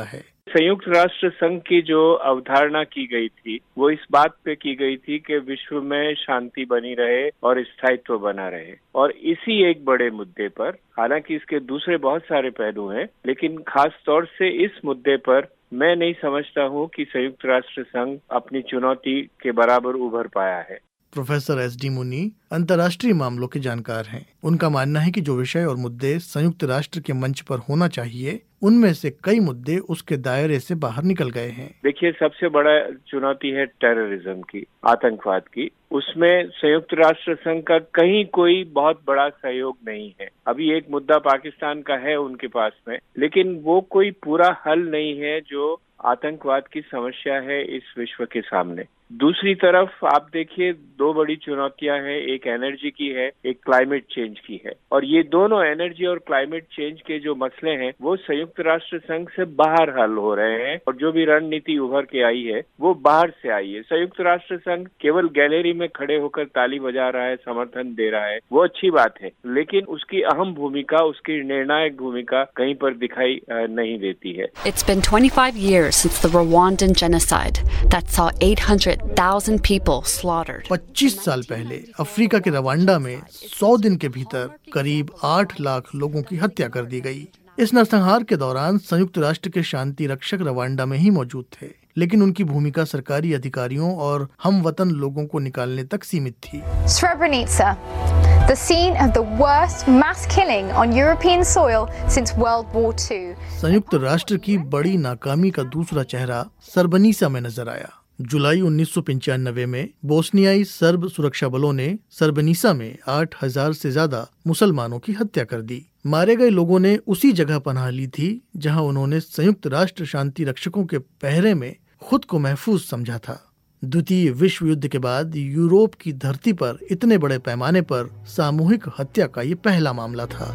संयुक्त राष्ट्र संघ की जो अवधारणा की गई थी वो इस बात पे की गई थी कि विश्व में शांति बनी रहे और स्थायित्व बना रहे, और इसी एक बड़े मुद्दे पर, हालांकि इसके दूसरे बहुत सारे पहलू हैं, लेकिन खास तौर से इस मुद्दे पर मैं नहीं समझता हूं कि संयुक्त राष्ट्र संघ अपनी चुनौती के बराबर उभर पाया है। प्रोफेसर एस डी मुनी अंतर्राष्ट्रीय मामलों के जानकार हैं। उनका मानना है कि जो विषय और मुद्दे संयुक्त राष्ट्र के मंच पर होना चाहिए, उनमें से कई मुद्दे उसके दायरे से बाहर निकल गए हैं। देखिए, सबसे बड़ा चुनौती है टेररिज्म की, आतंकवाद की। उसमें संयुक्त राष्ट्र संघ का कहीं कोई बहुत बड़ा सहयोग नहीं है। अभी एक मुद्दा पाकिस्तान का है उनके पास में, लेकिन वो कोई पूरा हल नहीं है जो आतंकवाद की समस्या है इस विश्व के सामने। दूसरी तरफ आप देखिए, दो बड़ी चुनौतियां हैं, एक एनर्जी की है, एक क्लाइमेट चेंज की है, और ये दोनों एनर्जी और क्लाइमेट चेंज के जो मसले हैं वो संयुक्त राष्ट्र संघ से बाहर हल हो रहे हैं, और जो भी रणनीति उभर के आई है वो बाहर से आई है। संयुक्त राष्ट्र संघ केवल गैलरी में खड़े होकर ताली बजा रहा है, समर्थन दे रहा है, वो अच्छी बात है, लेकिन उसकी अहम भूमिका, उसकी निर्णायक भूमिका कहीं पर दिखाई नहीं देती है। It's been twenty-five years since the Rwandan genocide that saw eight hundred thousand people slaughtered. पच्चीस साल पहले अफ्रीका के रवांडा में सौ दिन के भीतर करीब आठ लाख लोगों की हत्या कर दी गई। इस नरसंहार के दौरान संयुक्त राष्ट्र के शांति रक्षक रवांडा में ही मौजूद थे, लेकिन उनकी भूमिका सरकारी अधिकारियों और हम वतन लोगों को निकालने तक सीमित थी। Srebrenica, the scene of the worst mass killing on European soil since World War Two. संयुक्त राष्ट्र की बड़ी नाकामी का दूसरा चेहरा सरबनीसा में नजर आया। जुलाई उन्नीस सौ पंचानवे में बोस्नियाई सर्ब सुरक्षा बलों ने सरबनीसा में आठ हजार से ज्यादा मुसलमानों की हत्या कर दी। मारे गए लोगों ने उसी जगह पनाह ली थी जहां उन्होंने संयुक्त राष्ट्र शांति रक्षकों के पहरे में खुद को महफूज समझा था। द्वितीय विश्व युद्ध के बाद यूरोप की धरती पर इतने बड़े पैमाने पर सामूहिक हत्या का ये पहला मामला था।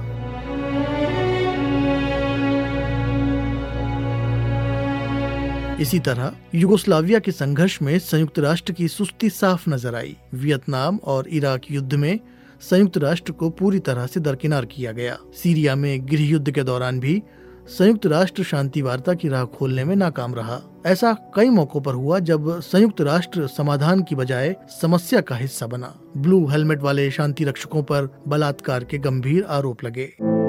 इसी तरह युगोस्लाविया के संघर्ष में संयुक्त राष्ट्र की सुस्ती साफ नजर आई। वियतनाम और इराक युद्ध में संयुक्त राष्ट्र को पूरी तरह से दरकिनार किया गया। सीरिया में गृह युद्ध के दौरान भी संयुक्त राष्ट्र शांति वार्ता की राह खोलने में नाकाम रहा। ऐसा कई मौकों पर हुआ जब संयुक्त राष्ट्र समाधान की बजाय समस्या का हिस्सा बना। ब्लू हेलमेट वाले शांति रक्षकों पर बलात्कार के गंभीर आरोप लगे।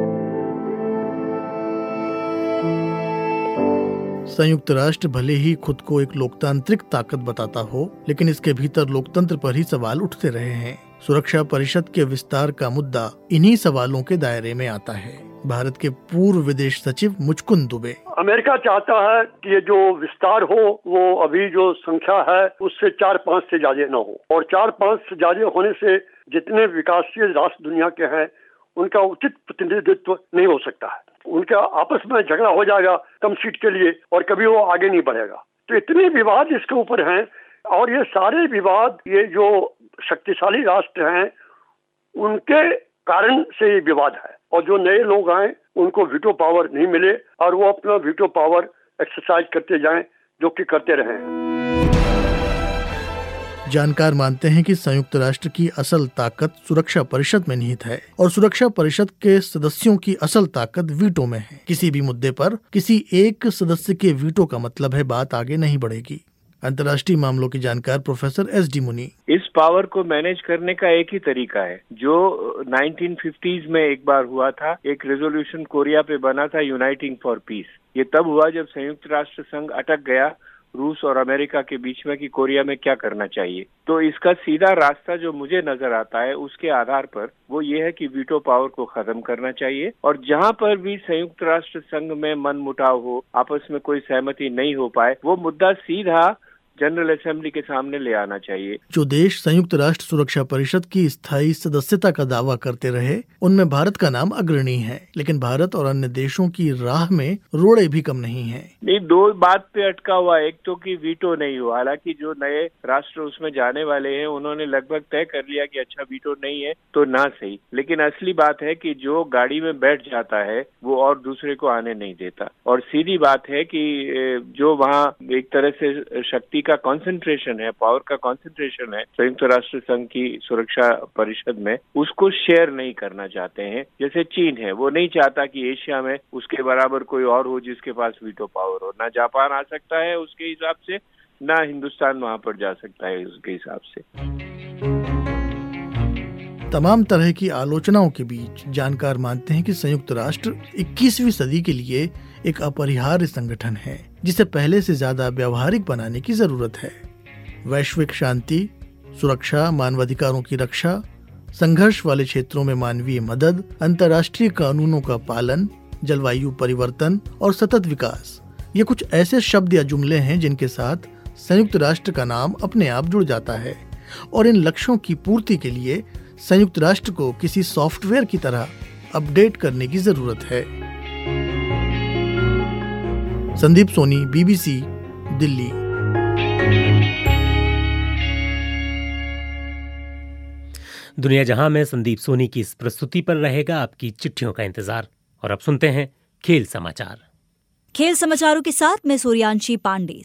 संयुक्त राष्ट्र भले ही खुद को एक लोकतांत्रिक ताकत बताता हो, लेकिन इसके भीतर लोकतंत्र पर ही सवाल उठते रहे हैं। सुरक्षा परिषद के विस्तार का मुद्दा इन्हीं सवालों के दायरे में आता है। भारत के पूर्व विदेश सचिव मुचकुंद दुबे, अमेरिका चाहता है कि ये जो विस्तार हो वो अभी जो संख्या है उससे चार पांच से ज्यादा न हो, और चार पांच से ज्यादा होने से जितने विकासशील राष्ट्र दुनिया के हैं उनका उचित प्रतिनिधित्व नहीं हो सकता है। उनका आपस में झगड़ा हो जाएगा कम सीट के लिए, और कभी वो आगे नहीं बढ़ेगा। तो इतने विवाद इसके ऊपर हैं, और ये सारे विवाद ये जो शक्तिशाली राष्ट्र हैं उनके कारण से ये विवाद है, और जो नए लोग आए उनको वीटो पावर नहीं मिले और वो अपना वीटो पावर एक्सरसाइज करते जाएं, जो कि करते रहे। जानकार मानते हैं कि संयुक्त राष्ट्र की असल ताकत सुरक्षा परिषद में निहित है, और सुरक्षा परिषद के सदस्यों की असल ताकत वीटो में है। किसी भी मुद्दे पर किसी एक सदस्य के वीटो का मतलब है बात आगे नहीं बढ़ेगी। अंतर्राष्ट्रीय मामलों के जानकार प्रोफेसर एस डी मुनी, इस पावर को मैनेज करने का एक ही तरीका है जो नाइनटीन फिफ्टीज़ में एक बार हुआ था। एक रेजोल्यूशन कोरिया पे बना था, यूनाइटिंग फॉर पीस। ये तब हुआ जब संयुक्त राष्ट्र संघ अटक गया रूस और अमेरिका के बीच में कि कोरिया में क्या करना चाहिए। तो इसका सीधा रास्ता जो मुझे नजर आता है उसके आधार पर वो ये है कि वीटो पावर को खत्म करना चाहिए, और जहां पर भी संयुक्त राष्ट्र संघ में मन मुटाव हो, आपस में कोई सहमति नहीं हो पाए, वो मुद्दा सीधा जनरल असेंबली के सामने ले आना चाहिए। जो देश संयुक्त राष्ट्र सुरक्षा परिषद की स्थायी सदस्यता का दावा करते रहे उनमें भारत का नाम अग्रणी है, लेकिन भारत और अन्य देशों की राह में रोड़े भी कम नहीं है। नहीं, दो बात पे अटका हुआ, एक तो कि वीटो नहीं हुआ। हालांकि जो नए राष्ट्र उसमें जाने वाले हैं उन्होंने लगभग तय कर लिया कि अच्छा वीटो नहीं है तो ना सही, लेकिन असली बात है कि जो गाड़ी में बैठ जाता है वो और दूसरे को आने नहीं देता। और सीधी बात है कि जो वहाँ एक तरह से शक्ति का कंसंट्रेशन है, पावर का कंसंट्रेशन है संयुक्त राष्ट्र संघ की सुरक्षा परिषद में, उसको शेयर नहीं करना चाहते हैं। जैसे चीन है, वो नहीं चाहता कि एशिया में उसके बराबर कोई और हो जिसके पास वीटो पावर हो। ना जापान आ सकता है उसके हिसाब से, ना हिंदुस्तान वहां पर जा सकता है उसके हिसाब से। तमाम तरह की आलोचनाओं के बीच जानकार मानते हैं कि संयुक्त राष्ट्र इक्कीसवीं सदी के लिए एक अपरिहार्य संगठन है जिसे पहले से ज्यादा व्यावहारिक बनाने की जरूरत है। वैश्विक शांति, सुरक्षा, मानवाधिकारों की रक्षा, संघर्ष वाले क्षेत्रों में मानवीय मदद, अंतर्राष्ट्रीय कानूनों का पालन, जलवायु परिवर्तन और सतत विकास, ये कुछ ऐसे शब्द या जुमले हैं जिनके साथ संयुक्त राष्ट्र का नाम अपने आप जुड़ जाता है और इन लक्ष्यों की पूर्ति के लिए संयुक्त राष्ट्र को किसी सॉफ्टवेयर की तरह अपडेट करने की जरूरत है। संदीप सोनी, बीबीसी, दिल्ली। दुनिया जहां में संदीप सोनी की इस प्रस्तुति पर रहेगा आपकी चिट्ठियों का इंतजार। और अब सुनते हैं खेल समाचार। खेल समाचारों के साथ मैं सूर्यांशी पांडे।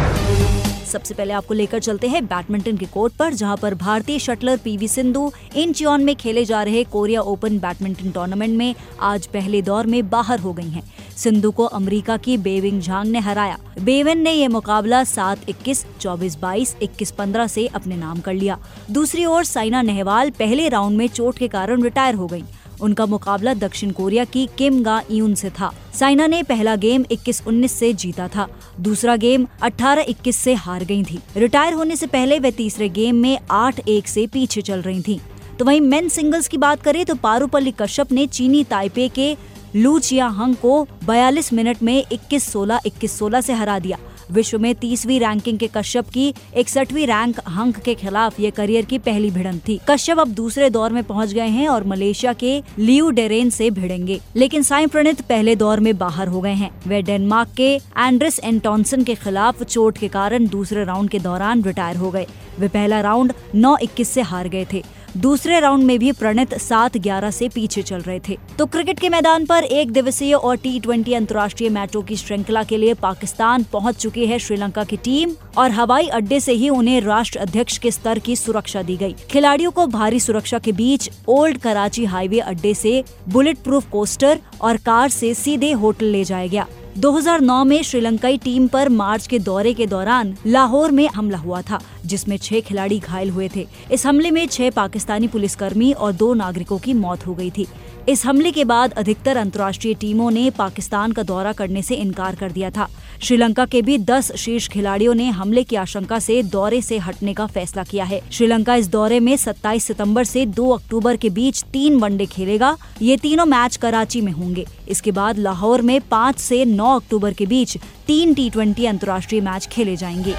सबसे पहले आपको लेकर चलते हैं बैडमिंटन के कोर्ट पर, जहां पर भारतीय शटलर पीवी सिंधु इंचियोन में खेले जा रहे कोरिया ओपन बैडमिंटन टूर्नामेंट में आज पहले दौर में बाहर हो गई हैं। सिंधु को अमेरिका की बेविंग झांग ने हराया। बेवन ने यह मुकाबला सात इक्कीस, चौबीस बाईस, इक्कीस पंद्रह से अपने नाम कर लिया। दूसरी ओर साइना नेहवाल पहले राउंड में चोट के कारण रिटायर हो गयी। उनका मुकाबला दक्षिण कोरिया की किम गा यून से था। साइना ने पहला गेम इक्कीस उन्नीस से जीता था, दूसरा गेम अठारह इक्कीस से हार गई थी। रिटायर होने से पहले वे तीसरे गेम में आठ एक से पीछे चल रही थी। तो वहीं मेन सिंगल्स की बात करें तो पारुपल्ली कश्यप ने चीनी ताइपे के लू चियाहंग को बयालीस मिनट में इक्कीस सोलह, इक्कीस सोलह से हरा दिया। विश्व में तीसवीं रैंकिंग के कश्यप की इकसठवीं रैंक हंक के खिलाफ ये करियर की पहली भिड़ंत थी। कश्यप अब दूसरे दौर में पहुंच गए हैं और मलेशिया के लियू डेरेन से भिड़ेंगे। लेकिन साई प्रणीत पहले दौर में बाहर हो गए हैं। वे डेनमार्क के एंड्रेस एंटोनसन के खिलाफ चोट के कारण दूसरे राउंड के दौरान रिटायर हो गए। वे पहला राउंड नौ इक्कीस से हार गए थे। दूसरे राउंड में भी प्रणीत सात ग्यारह से पीछे चल रहे थे। तो क्रिकेट के मैदान पर एक दिवसीय और टी ट्वेंटी अंतर्राष्ट्रीय मैचों की श्रृंखला के लिए पाकिस्तान पहुंच चुकी है श्रीलंका की टीम और हवाई अड्डे से ही उन्हें राष्ट्र अध्यक्ष के स्तर की सुरक्षा दी गई। खिलाड़ियों को भारी सुरक्षा के बीच ओल्ड कराची हाईवे अड्डे से बुलेट प्रूफ कोस्टर और कार से सीधे होटल ले जाया गया। दो हज़ार नौ में श्रीलंकाई टीम पर मार्च के दौरे के दौरान लाहौर में हमला हुआ था, जिसमें छह खिलाड़ी घायल हुए थे। इस हमले में छह पाकिस्तानी पुलिसकर्मी और दो नागरिकों की मौत हो गई थी। इस हमले के बाद अधिकतर अंतर्राष्ट्रीय टीमों ने पाकिस्तान का दौरा करने से इनकार कर दिया था। श्रीलंका के भी दस शीर्ष खिलाड़ियों ने हमले की आशंका से दौरे से हटने का फैसला किया है। श्रीलंका इस दौरे में सत्ताईस सितंबर से दो अक्टूबर के बीच तीन वनडे खेलेगा। ये तीनों मैच कराची में होंगे। इसके बाद लाहौर में पाँच से नौ अक्टूबर के बीच तीन टी ट्वेंटी अंतर्राष्ट्रीय मैच खेले जाएंगे।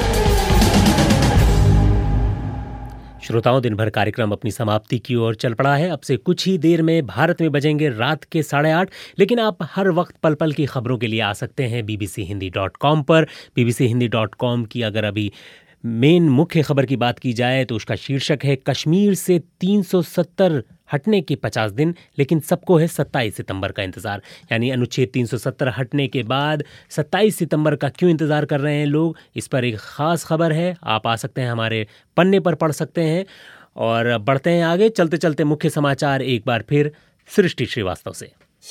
श्रोताओं, दिन भर कार्यक्रम अपनी समाप्ति की ओर चल पड़ा है। अब से कुछ ही देर में भारत में बजेंगे रात के साढ़े आठ। लेकिन आप हर वक्त पल पल की खबरों के लिए आ सकते हैं बीबीसी हिंदी डॉट कॉम पर। बीबीसी हिंदी डॉट कॉम की अगर अभी मेन मुख्य खबर की बात की जाए तो उसका शीर्षक है कश्मीर से तीन सौ सत्तर हटने के पचास दिन, लेकिन सबको है सत्ताईस सितंबर का इंतजार। यानी अनुच्छेद तीन सौ सत्तर हटने के बाद सत्ताईस सितंबर का क्यों इंतजार कर रहे हैं लोग, इस पर एक खास खबर है। आप आ सकते हैं, हमारे पन्ने पर पढ़ सकते हैं। और बढ़ते हैं आगे। चलते चलते मुख्य समाचार एक बार फिर सृष्टि श्रीवास्तव से।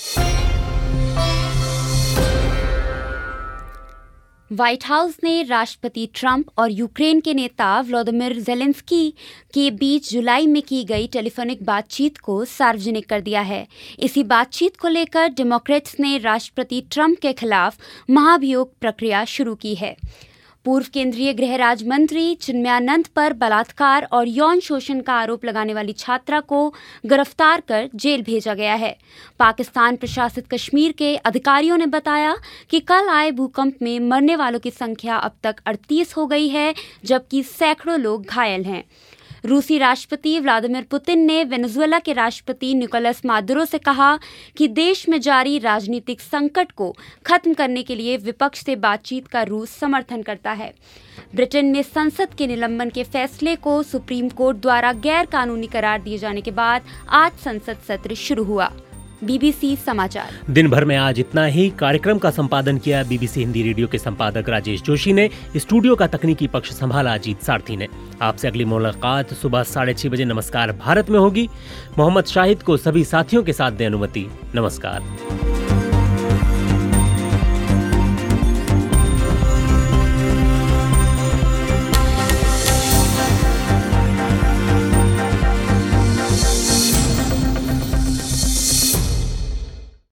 व्हाइट हाउस ने राष्ट्रपति ट्रंप और यूक्रेन के नेता व्लादिमीर ज़ेलेंस्की के बीच जुलाई में की गई टेलीफोनिक बातचीत को सार्वजनिक कर दिया है। इसी बातचीत को लेकर डेमोक्रेट्स ने राष्ट्रपति ट्रंप के खिलाफ महाभियोग प्रक्रिया शुरू की है। पूर्व केंद्रीय गृह राज्य मंत्री चिन्मयानंद पर बलात्कार और यौन शोषण का आरोप लगाने वाली छात्रा को गिरफ्तार कर जेल भेजा गया है। पाकिस्तान प्रशासित कश्मीर के अधिकारियों ने बताया कि कल आए भूकंप में मरने वालों की संख्या अब तक अड़तीस हो गई है, जबकि सैकड़ों लोग घायल हैं। रूसी राष्ट्रपति व्लादिमीर पुतिन ने वेनेजुएला के राष्ट्रपति निकोलस मादुरो से कहा कि देश में जारी राजनीतिक संकट को खत्म करने के लिए विपक्ष से बातचीत का रूस समर्थन करता है। ब्रिटेन में संसद के निलंबन के फैसले को सुप्रीम कोर्ट द्वारा गैर कानूनी करार दिए जाने के बाद आज संसद सत्र शुरू हुआ। बीबीसी समाचार। दिन भर में आज इतना ही। कार्यक्रम का संपादन किया बीबीसी हिंदी रेडियो के संपादक राजेश जोशी ने। स्टूडियो का तकनीकी पक्ष संभाला अजीत सारथी ने। आपसे अगली मुलाकात सुबह साढ़े छह बजे नमस्कार भारत में होगी। मोहम्मद शाहिद को सभी साथियों के साथ दे अनुमति। नमस्कार।